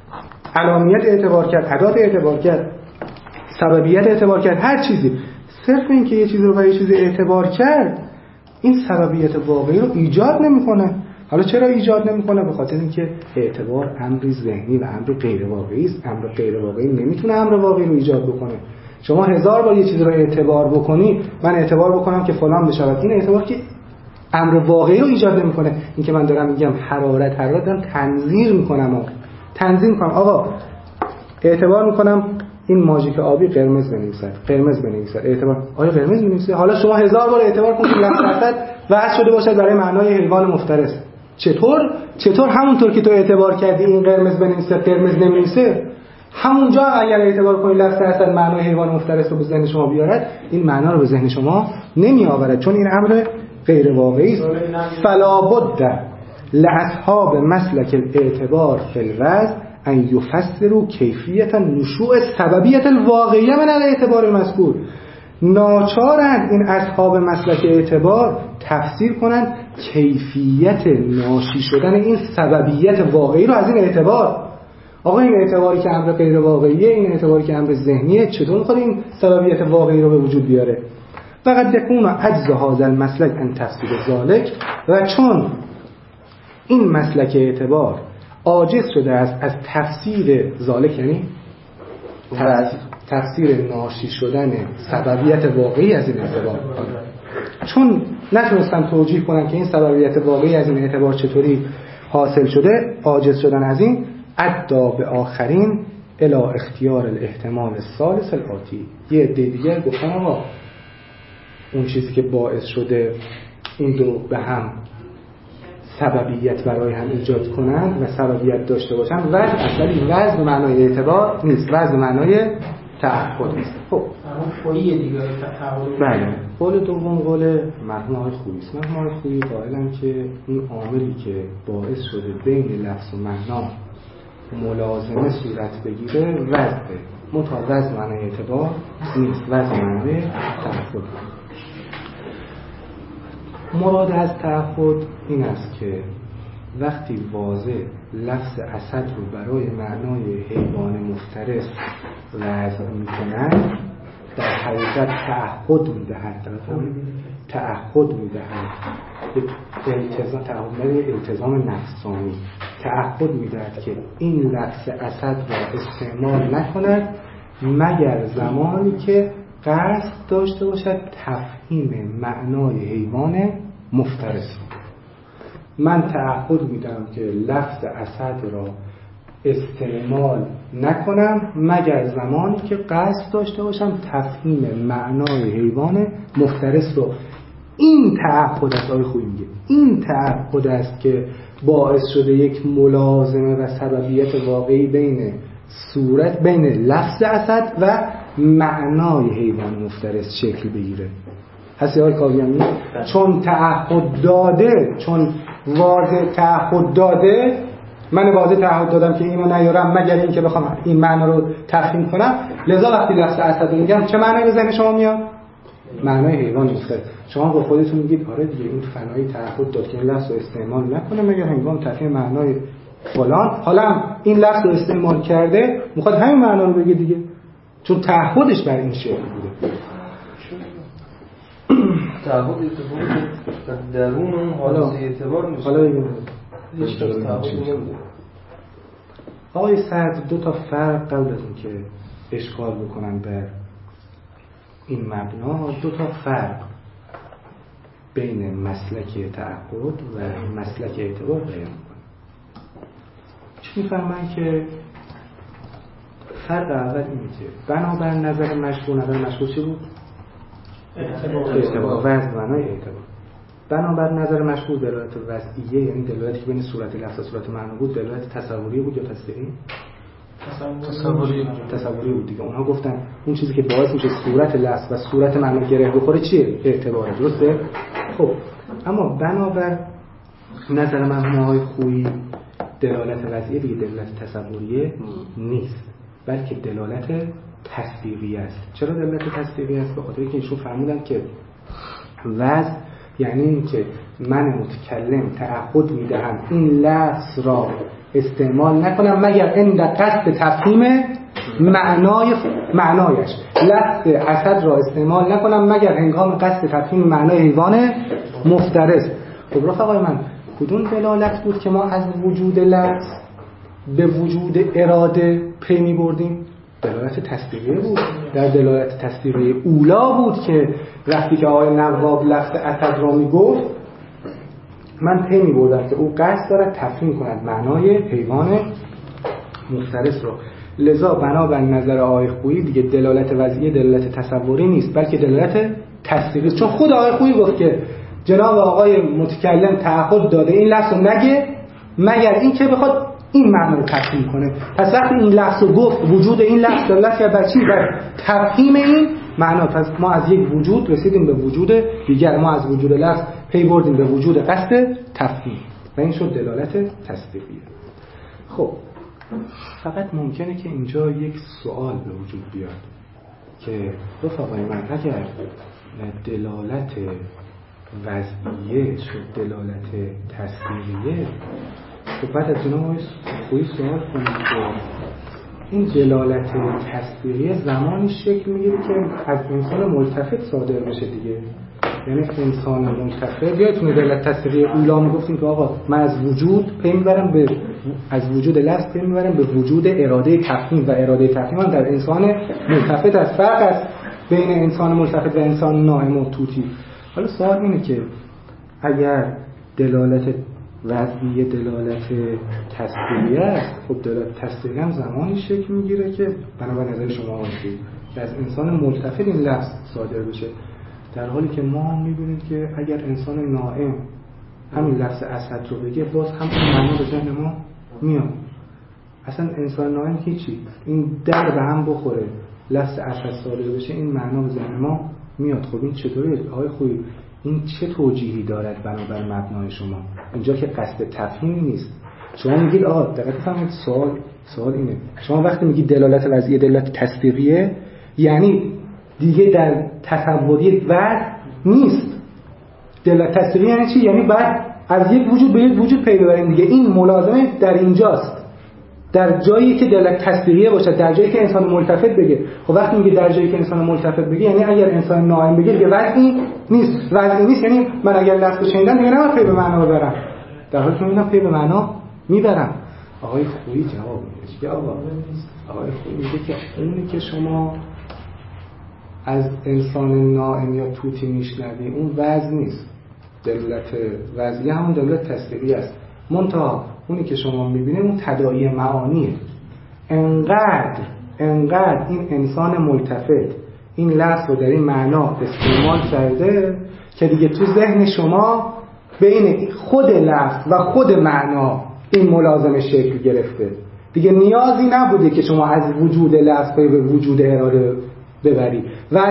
علامیت اعتبار کرد، ادات اعتبار کرد، سببیت اعتبار کرد، هر چیزی، صرف این که یه چیزی رو برای یه چیزی اعتبار کرد این سببیت واقعی رو ایجاد نمیکنه. حالا چرا ایجاد نمیکنه؟ به خاطر اینکه اعتبار امری ذهنی و امر غیر واقعی است. امر غیر واقعی نمیتونه امر واقعی رو ایجاد بکنه. شما 1000 بار یه چیز رو اعتبار بکنی، من اعتبار بکنم که فلان بشود، این اعتبار که امر واقعی رو ایجاد نمیکنه. این که من دارم میگم حرارت دارم تنظیر میکنم آقا اعتبار میکنم این ماژیک آبی قرمز بنویسد، اعتبار آیا قرمز بنویسه؟ حالا شما 1000 بار اعتبار کنید لفظ اسد وضع شده باشد برای معنای حیوان مفترس. چطور همونطور که تو اعتبار کردی این قرمز بنویسه قرمز نمی‌نویسه، همونجا اگر اعتبار کنید لفظ اسد معنای حیوان مفترس رو به ذهن شما بیارد، این معنا رو به ذهن شما نمی آورد، چون این امر غیر واقعی است. فلا بد لاصحاب مسلک الاعتبار فی الوضع ان یفسروا کیفیت نشوء سببیت الواقعیه من الاعتبار المذکور. ناچارند این اصحاب مسلک اعتبار تفسیر کنند کیفیت ناشی شدن این سببیت واقعی رو از این اعتبار. آقا این اعتباری که امر غیر واقعیه، این اعتباری که امر ذهنیه، چطور میخواد این سببیت واقعی رو به وجود بیاره؟ فقط یکون عجز هذا المسلک ان تفسیر ذلک، و چون این مسلک اعتبار عاجز شده است از تفسیر ذالک، یعنی تفسیر ناشی شدن سببیت واقعی از این اعتبار. چون نتونستن توجیه کنن که این سببیت واقعی از این اعتبار چطوری حاصل شده، عاجز شدن از این، ادعا به آخرین الی اختیار الاحتمال الثالث الآتی. یه عده دیگر گفتن آقا اون چیزی که باعث شده این دو به هم سببیت برای هم ایجاد کنند و سببیت داشته باشند، وضع اصلی وضع به معنای اعتبار نیست، وضع به معنای تعهد نیست. خب فوریه دیگه تعهد. بله. قول دوم قول مرحوم آقای خویی است. مرحوم آقای خویی قائلن که این عاملی که باعث شده بین لفظ و معنا ملازمه صورت بگیره وضع متوازی معنای اعتبار نیست، وضع معنای تعهد. مراد از تعهد این است که وقتی واضح لفظ اسد رو برای معنای حیوان مفترس وضع میکنن، در حقیقت تعهد میدهد، التزام نفسانی، تعهد میدهد که این لفظ اسد را استعمال نکند مگر زمانی که قصد داشته باشد تفهیم معنای حیوان مفترس. من تعهد میدم که لفظ اسد را استعمال نکنم مگر زمانی که قصد داشته باشم تفهیم معنای حیوان مفترس رو. این تعهد است، آقای خویی میگه این تعهد است که باعث شده یک ملازمه و سببیت واقعی بین لفظ اسد و معنای حیوان مفترس شکل بگیره. هستی آقای کاویانی؟ چون تعهد داده، چون واضح تعهد داده، من واضح تعهد دادم که اینو نیارم مگر این که بخوام این معنا رو تفهیم کنم، لذا وقتی لفظ اسد میگم چه معنی به ذهن شما میاد؟ معنای حیوان مفترس. شما با خودتون میگید آره دیگه این فنایی تعهد داد که این لفظ رو استعمال نکنه مگر هنگام تفهیم معنای فلان، حالا این لفظ رو استعمال کرده میخواد همین معنا رو بگه دیگه، چون تعهدش بر این شکل بوده. تعهد اتفاقی در درون اون حالت اعتبار نیست. حالا بگیم آقای سعد دو تا فرق قبل از این که اشکال بکنن بر این مبنا، دو تا فرق بین مسلک تعهد و مسلک اعتبار بیان میکنن. چی میفهمن که فرق اول اینه که بنابر نظر مشهور چی بود؟ اعتبار. وضع معنای اعتبار. بنابر نظر مشهور دلالت وضعیه، یعنی دلالتی که بین صورت لفظ و صورت معنا بود، دلالت تصوری بود یا تصدیقی؟ تصوری بود دیگه. اونها گفتن اون چیزی که باعث میشه صورت لفظ و صورت معنا گره بخوره چیه؟ اعتباره. درسته؟ خب اما بنابر نظر مرحوم آقای خویی دلالت وضعیه دیگه دلالت تصوریه نیست، بلکه دلالت تصدیقی است. چرا دلالت تصدیقی است؟ به خاطر اینکه ایشون فرمودن که وضع یعنی این که من متکلم تعهد میدهم این لفظ را استعمال نکنم مگر عند قصد تفهیم معنایش، لفظ اسد را استعمال نکنم مگر هنگام قصد تفهیم معنای حیوان مفترس. خب رفقای من کدوم دلالت بود که ما از وجود لفظ به وجود اراده پی می بردیم؟ دلالت تصدیقیه بود. در دلالت تصدیقیه اولا بود که وقتی که آقای نواب لفظ اسد را می گفت من پی می بردم که او قصد دارد تفهیم کند معنای حیوان مفترس را. لذا بنابر نظر آقای خویی دیگه دلالت وضعیه دلالت تصوری نیست بلکه دلالت تصدیقی، چون خود آقای خویی گفت که جناب آقای متکلم تعهد داده این لفظ رو نگه مگر این که بخواد این معنی رو تفهیم کنه. پس وقتی این لفظ رو گفت وجود این لفظ دلالت کرد بر چی؟ بر تفهیم این معنا. پس ما از یک وجود رسیدیم به وجود دیگر، ما از وجود لفظ پی بردیم به وجود قصد تفهیم و این شد دلالت تصدیقیه. خب فقط ممکنه که اینجا یک سوال به وجود بیاد که رفقای من اگر دلالت وضعیه شد دلالت تصدیقیه، خب بعد از جناب خویی سوال کنید که این دلالت تصدیقیه زمانی شکل میگیره که از انسان ملتفت صادر بشه دیگه. یعنی انسان ملتفت. یادتونه دلالت تصدیقی اولا میگفتیم که آقا من از وجود پی میبرم به از وجود لفظ پی میبرم به وجود اراده تفهیم و اراده تفهیم هم در انسان ملتفت است. فرق است بین انسان ملتفت و انسان نائم و توتی. حالا سوال اینه که اگر دلالت وضعی دلالت تصدیقی است، خب دلالت تصدیقی هم زمانی شکل میگیره که بنابر نظر شما هستید که از انسان ملتفت این لفظ صادر بشه، در حالی که ما میبینیم که اگر انسان نائم همین لفظ اسد رو بگه باز هم این معنا به ذهن ما میاد. اصلا انسان نائم هیچی، این در به هم بخوره لفظ اسد صادر بشه این معنا به ذهن ما میاد. خب این چطوریه آقای خویی؟ این چه توجیهی دارد بنابر مبنای شما؟ اینجا که قصد تفهیمی نیست. شما میگید آقا دقت فرمایید، سوال اینه، شما وقتی میگید دلالت وضعی دلالت تصدیقیه یعنی دیگه در تصوری وضع نیست. دلالت تصدیقی یعنی چی؟ یعنی بعد از یک وجود به یک وجود پی ببریم دیگه. این ملازمه در اینجاست، در جایی که دلالت تصدیقیه باشه، در جایی که انسان ملتفت بگه. خب وقتی میگه در جایی که انسان ملتفت بگه یعنی اگر انسان نائم بگه دیگه وضعی نیست. وضعی نیست یعنی من اگر لفظ شنیدم دیگه نباید پی به معنا ببرم، در حالی که من پی به معنا میبرم. آقای خویی جواب میده. آقای خویی میگه که اونی که شما از انسان نائم یا توتی میشنوی اون وضع نیست. دلالت وضعی همون دلالت تصدیقی است. منتها اونی که شما میبینید اون تداعی معانیه. انقدر این انسان ملتفت این لفظ رو در این معنا استعمال کرده که دیگه تو ذهن شما بین خود لفظ و خود معنا این ملازمه شکل گرفته. دیگه نیازی نبوده که شما از وجود لفظ به وجود اراده ببری.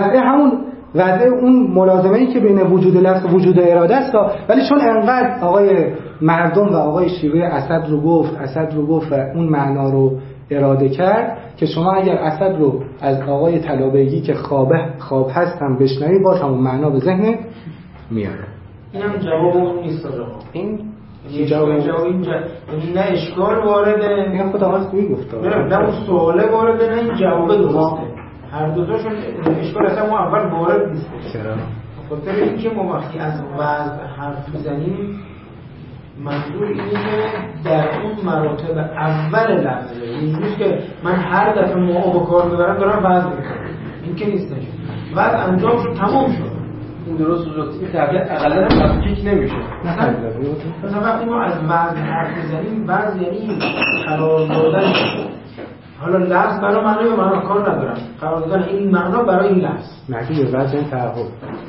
وضع اون ملازمه‌ای که بین وجود لفظ و وجود اراده است، ولی چون انقدر آقای مردم و آقای شیوه اسد رو گفت و اون معنا رو اراده کرد که شما اگر اسد رو از آقای طلابگی که خواب هست هم بشنوی باز همون معنا به ذهن میاد. این هم جواب اون نیست آقا. این جواب اینجا نه اشکال وارده، این خود آقای خویی گفت نه اون سواله وارده نه این جواب درسته. هر دو تاشون اشکال اصلا اون اول وارد نیست. چرا؟ خاطر اینکه ما وقتی از وضع حرف میزنیم منظور اینه که در اون مراتب اول لحظه اینجوریه که من هر دفعه موعو به کار میبرم دارم وضع میکنم، این که نیست. وضع انجام شد تمام شد. این درست وجودی که اقلا هم تفکیک نمیشه. مثلا وقتی ما از وضع حرف میزنیم وضع یعنی قرار دادن. حالا لفظ برای معنی و معنا کار ندارم، قرار دادن این معنا برای این لفظ معنی وضع این تعهد.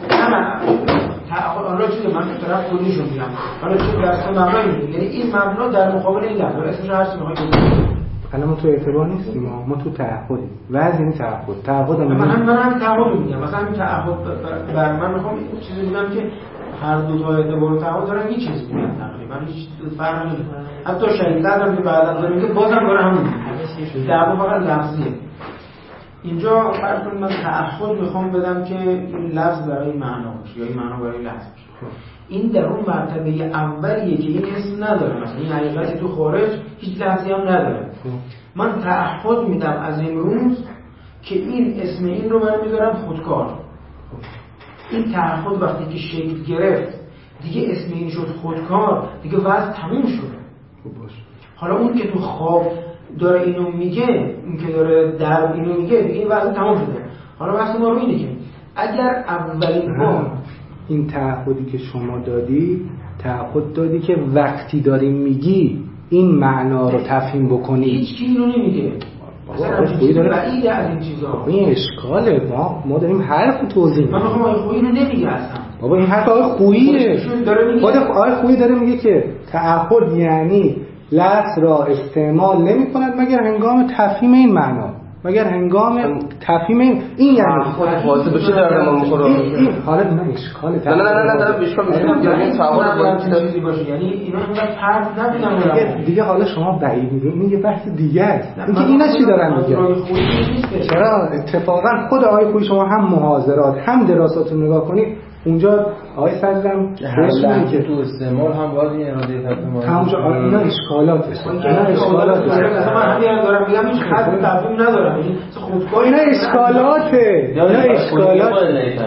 حالا چیزی من طرف کلیشو میگم، حالا چه درس معنایی میگه، یعنی این معنا در مقابل این لفظ اسمش هر چی میخواید بگید. الان ما تو اعتبار نیستیم، ما تو تعهدیم. وضع یعنی تعهد من تعهد میگم. مثلا این تعهد بر من میخوام این چیزی بگم که هر دو تا اعتبار و تعهد دارن یه چیز میگن تقریبا هیچ فرقی نمیکنه. حتی شهیدتر هم که بعدا داره میگه بازم داره همون میگه. تعهد فقط لفظیه. اینجا فرض کنید من تعهد میخوام بدم که این لفظ برای معنا باشه یا این معنا برای لفظ باشه. این در اون مرتبه اولیه که این اسم نداره، مثلا این حقیقتی تو خارج هیچ لفظی هم نداره. من تعهد میدم از امروز که این اسم این رو من میذارم خودکار. این تعهد وقتی که شکل گرفت دیگه اسم این شد خودکار، دیگه وضع تموم شد. حالا اون که تو خواب داره اینو میگه، این که داره در اینو میگه، دیگه این وضع تموم شده. حالا بحث ما رو اینه که اگر اولین بار این تعهدی که شما تعهد دادی که وقتی داری میگی این معنا رو تفهیم بکنی، هیچ کی اینو نمیگه. مثلا خویی داره بعید از این چیزا. این اشکاله، ما داریم حرف توضیح میدیم. من میخوام آقای خویی رو نمیگه اصلا. بابا این حرف آقای خوییه. خود آقای خویی داره میگه که تعهد یعنی لفظ را استعمال نمی‌کند مگر هنگام تفهیم این معنا، مگر هنگام تفهیم این یعنی خود واسه بشه در ما می‌خوره. این حالا نه اشکال نه اشکال می‌شه تعهد چیزی باشه، یعنی اینا انقدر فرض نمی‌دونن دیگه. حالا شما بعید می‌گید این یه بحث دیگه است. اینکه اینا چی دارن میگن؟ چرا اتفاقا خود آقای خویی شما هم محاضرات هم دراسات رو نگاه کنید اونجا آقای صدرم بهش میگه تو استعمال هم باید این اراده تفهیم همونجا اینا اشکالاتش. مثلا من همین دارم میگم هیچ خط تفهیم ندارم. اینا اشکالاته.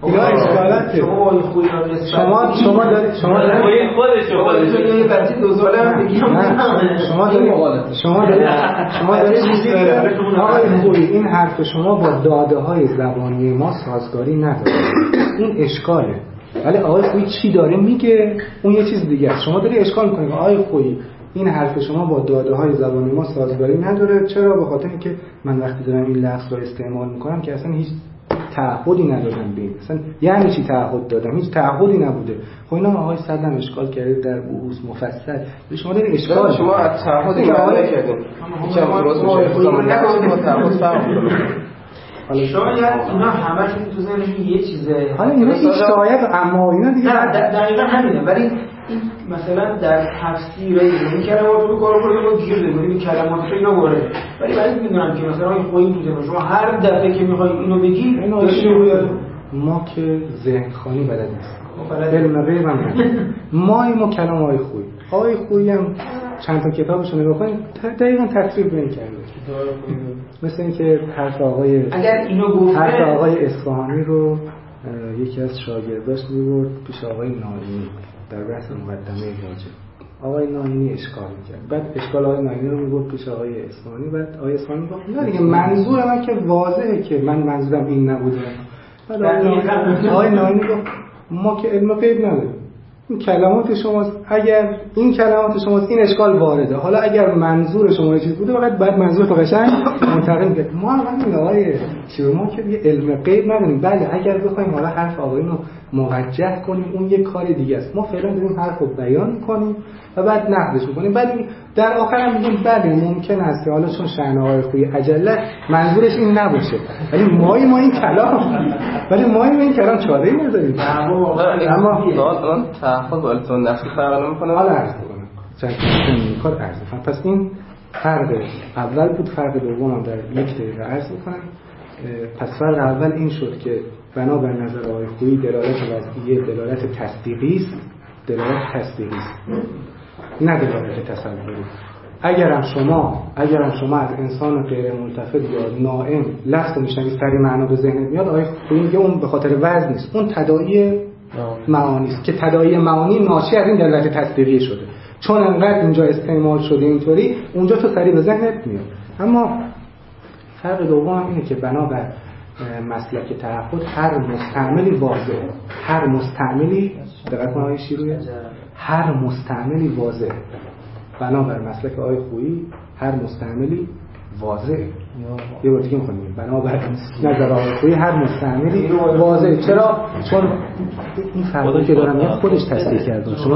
اینا اشکالات شما آقای خویی رو شما دارید خودشو یه بچه 2 ساله هم بگید شما دارید آقای خویی این حرف شما با داده‌های زبانی ما سازگاری نداره. این اشکاله. ولی آقای خویی چی داره میگه اون یه چیز دیگه است. شما داری اشکال میکنید آقای خویی این حرف شما با داده‌های زبانی ما سازگاری نداره. چرا؟ به خاطر اینکه من وقتی دارم این لفظ رو استعمال میکنم که اصلا هیچ تعهدی ندادم بین اصلا یعنی چی تعهد دادم؟ هیچ تعهدی نبوده. خب اینا آقای صدم اشکال کرده در بحوث مفصل. شما دارید اشکال شما از تعهدی نکردید. یکم درست میشه. نگفتید با تعهد فرق حالا شاید اینا همشون تو ذهنشون یه چیزه. حالا اینا شاید اما اینا دیگه دقیقاً همینه. ولی این مثلا در تفسیر این کلمات رو کار کنید با گیر بدید این کلمات رو اینا وارد. ولی بعد میدونم که مثلا این خویی تو ذهن شما هر دفعه که میخواید اینو بگید ما که ذهن خوانی بلد نیستیم. علم غیب هم ما کلام آقای خویی. آقای خویی هم چند تا کتابش رو نگاه کنید دقیقاً تصویر بین کرده. مثل اینکه حرف آقای اصفهانی رو یکی از شاگرداش می‌برد پیش آقای ناینی در بحث مقدمه واجب. آقای ناینی اشکال می‌کرد. بعد اشکال آقای ناینی رو می‌برد پیش آقای اصفهانی. بعد آقای اصفهانی گفت نه دیگه منظور من که واضحه که من منظورم این نبوده. بعد آقای ناینی گفت ما که علم غیب نداریم. این کلمات شماست. اگر این کلمات شماست این اشکال وارده. حالا اگر منظور شما چیز بوده فقط بعد منظور تو قشنگ منتقل کنید. ما همین آقای ما که یه علم غیب نداریم. بله اگر بخوایم حالا حرف آقایون رو موجه کنیم اون یک کار دیگه است. ما فعلا داریم حرف رو بیان می‌کنیم و بعد نقدش می‌کنیم. بعد در آخر هم میگیم بله ممکن است که حالا چون شأن آقای خویی عجله منظورش این نباشه. ولی ما این کلام چاره‌ای نداریم. اما الان تعهد با التزام نفسی فرق نمی‌کنه. حالا عرض می‌کنم. چند کار عرض می‌کنم. پس این فرق اول بود. فرق دوم هم در یک دقیقه عرض می‌کنم. پس فرق اول این شد که بنابر نظر آقای خویی دلالت وضعیه دلالت تصدیقی است. نه دلالت تصوری. اگرم شما از انسان غیر ملتفت یا نائم لفظ میشنوید سری معنا به ذهنت میاد آقای خویی میگه اون به خاطر وزن نیست اون تداعی معانی است که تداعی معانی ناشی از این دلالت تصدیقی شده چون انقدر اینجا استعمال شده اینطوری اونجا تو سری به ذهنت میاد. اما فرق دوم اینه که بنابر مسلک تعهد هر مستعملی واضحه. هر مستعملی دقت کنید آقای شیرویه هر مستعملی واضحه. بنابر مسلک آقای خویی هر مستعملی واضحه. یه بار دیگه می‌خونیم بنابر نظر آقای خویی هر مستعملی واضحه. چرا؟ چون این فرقی که دارم یه خودش تصدیق کرده. شما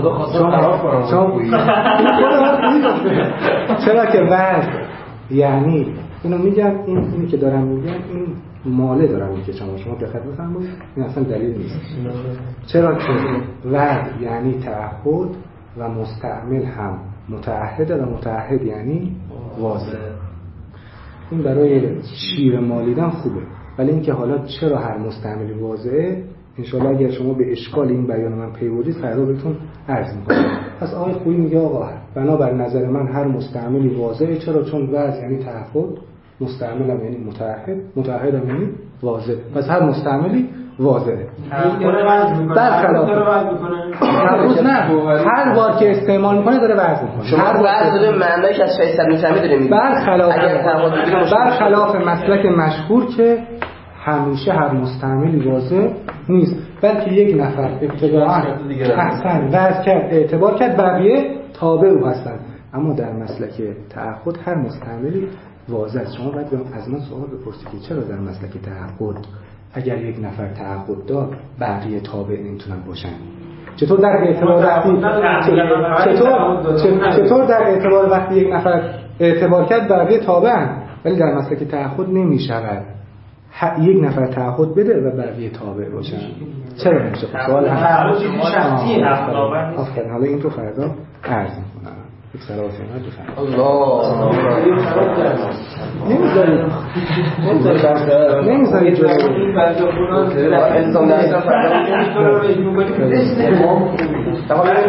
چرا که وضع یعنی اینو میگم اینی که دارم میگم این ماله دارم میگم شما دقت بفرمایید این اصلا دلیل نیست. چرا که وعد یعنی تعهد و مستعمل هم متعهد و متعهد یعنی واضح. این برای شیر مالیدن خوبه ولی اینکه حالا چرا هر مستعملی واضحه انشالله اگر شما به اشکال این بیان من پی بردید فردا بهتون عرض میکنم. پس آقای خویی میگه آقا بنابر نظر من هر مستعملی واضحه. چرا؟ چون وضع یعنی تعهد مستعمل هم یعنی متعهد هم یعنی واضح. پس هر مستعملی واضحه. برخلاف هر بار که استعمال میکنه داره وضع میکنه. شما وضع به معنای که از 600 میفهمید داره میگه. برخلاف مسلک مشهور که همیشه هر مستعملی واضح نیست بلکه یک نفر ابتداعاً احسن وضع کرد اعتبار کرد بقیه تابع او هستند. اما در مسلک تعهد هر مستعملی واضح است. شما باید از من سوال بپرسید که چرا در مسلک تعهد اگر یک نفر تعهد داد بقیه تابع نمیتونن باشن؟ چطور در اعتبار وقتی یک نفر اعتبار کرد بقیه تابعن ولی در مسلک تعهد نمیشود یک نفر تعهد بده و بقیه تابع باشن؟ چرا نمیشه؟ سوال شخصیه. حالا این رو فردا عرض میکنم. یک سلام شما بفرمایید. الله نمیذارید جلو الزام داشتن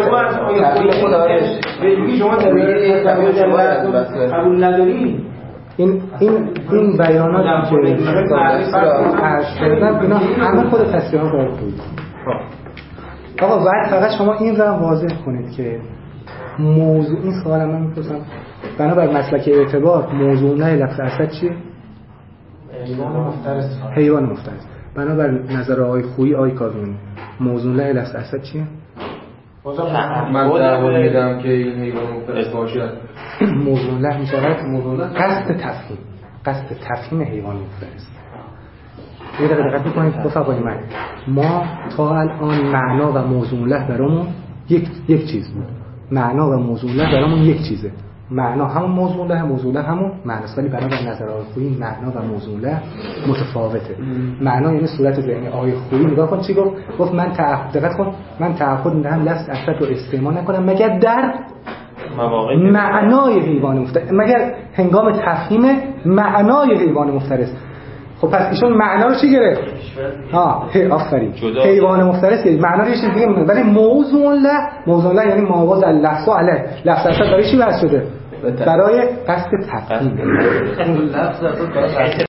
شما قبول نداری این بیاناتی که عرض کردم اینا همه خود تصریحات آیه خویی. آقا بعد فقط شما این رو واضح کنید که موضوع این سوال من میپرسم بنابر مسلک اعتبار موضوع نه لفظ اسد چیه؟ حیوان مفترس. بنابر نظر آقای خویی آقای کاظمی موضوع نه لفظ اسد چیه؟ من تعهد میدم که این حیوان مفترس باشد. موضوع نه میشود قصد تفهیم حیوان مفترس. یه دقیقه دقت بکنید رفقای من، ما تا الان معنا و موضوع له برامون یک چیز بود. معنا و موضوع له برامون یک چیزه. معنا همون موضوع له همون معناست، ولی بنابر نظر آقای خویی معنا و موضوع له متفاوته. معنا یعنی صورت ذهنی. آقای خویی نگاه کن چی گفت من دقت کن، من تعهد میدم لفظ اسد رو استعمال نکنم مگر در معنای حیوان مفترس، مگر هنگام تفهیم معنای حیوان مفترس. خب پس ایشون معنا رو چی گرفت؟ آفرین. حیوان مفترس یعنی معنا رو یه چیز دیگه میگه، ولی موضوع له یعنی مواز اللفظ علیه. لفظ اصلا برای چی بحث شده؟ برای قصد تفهیم. لفظ اصلا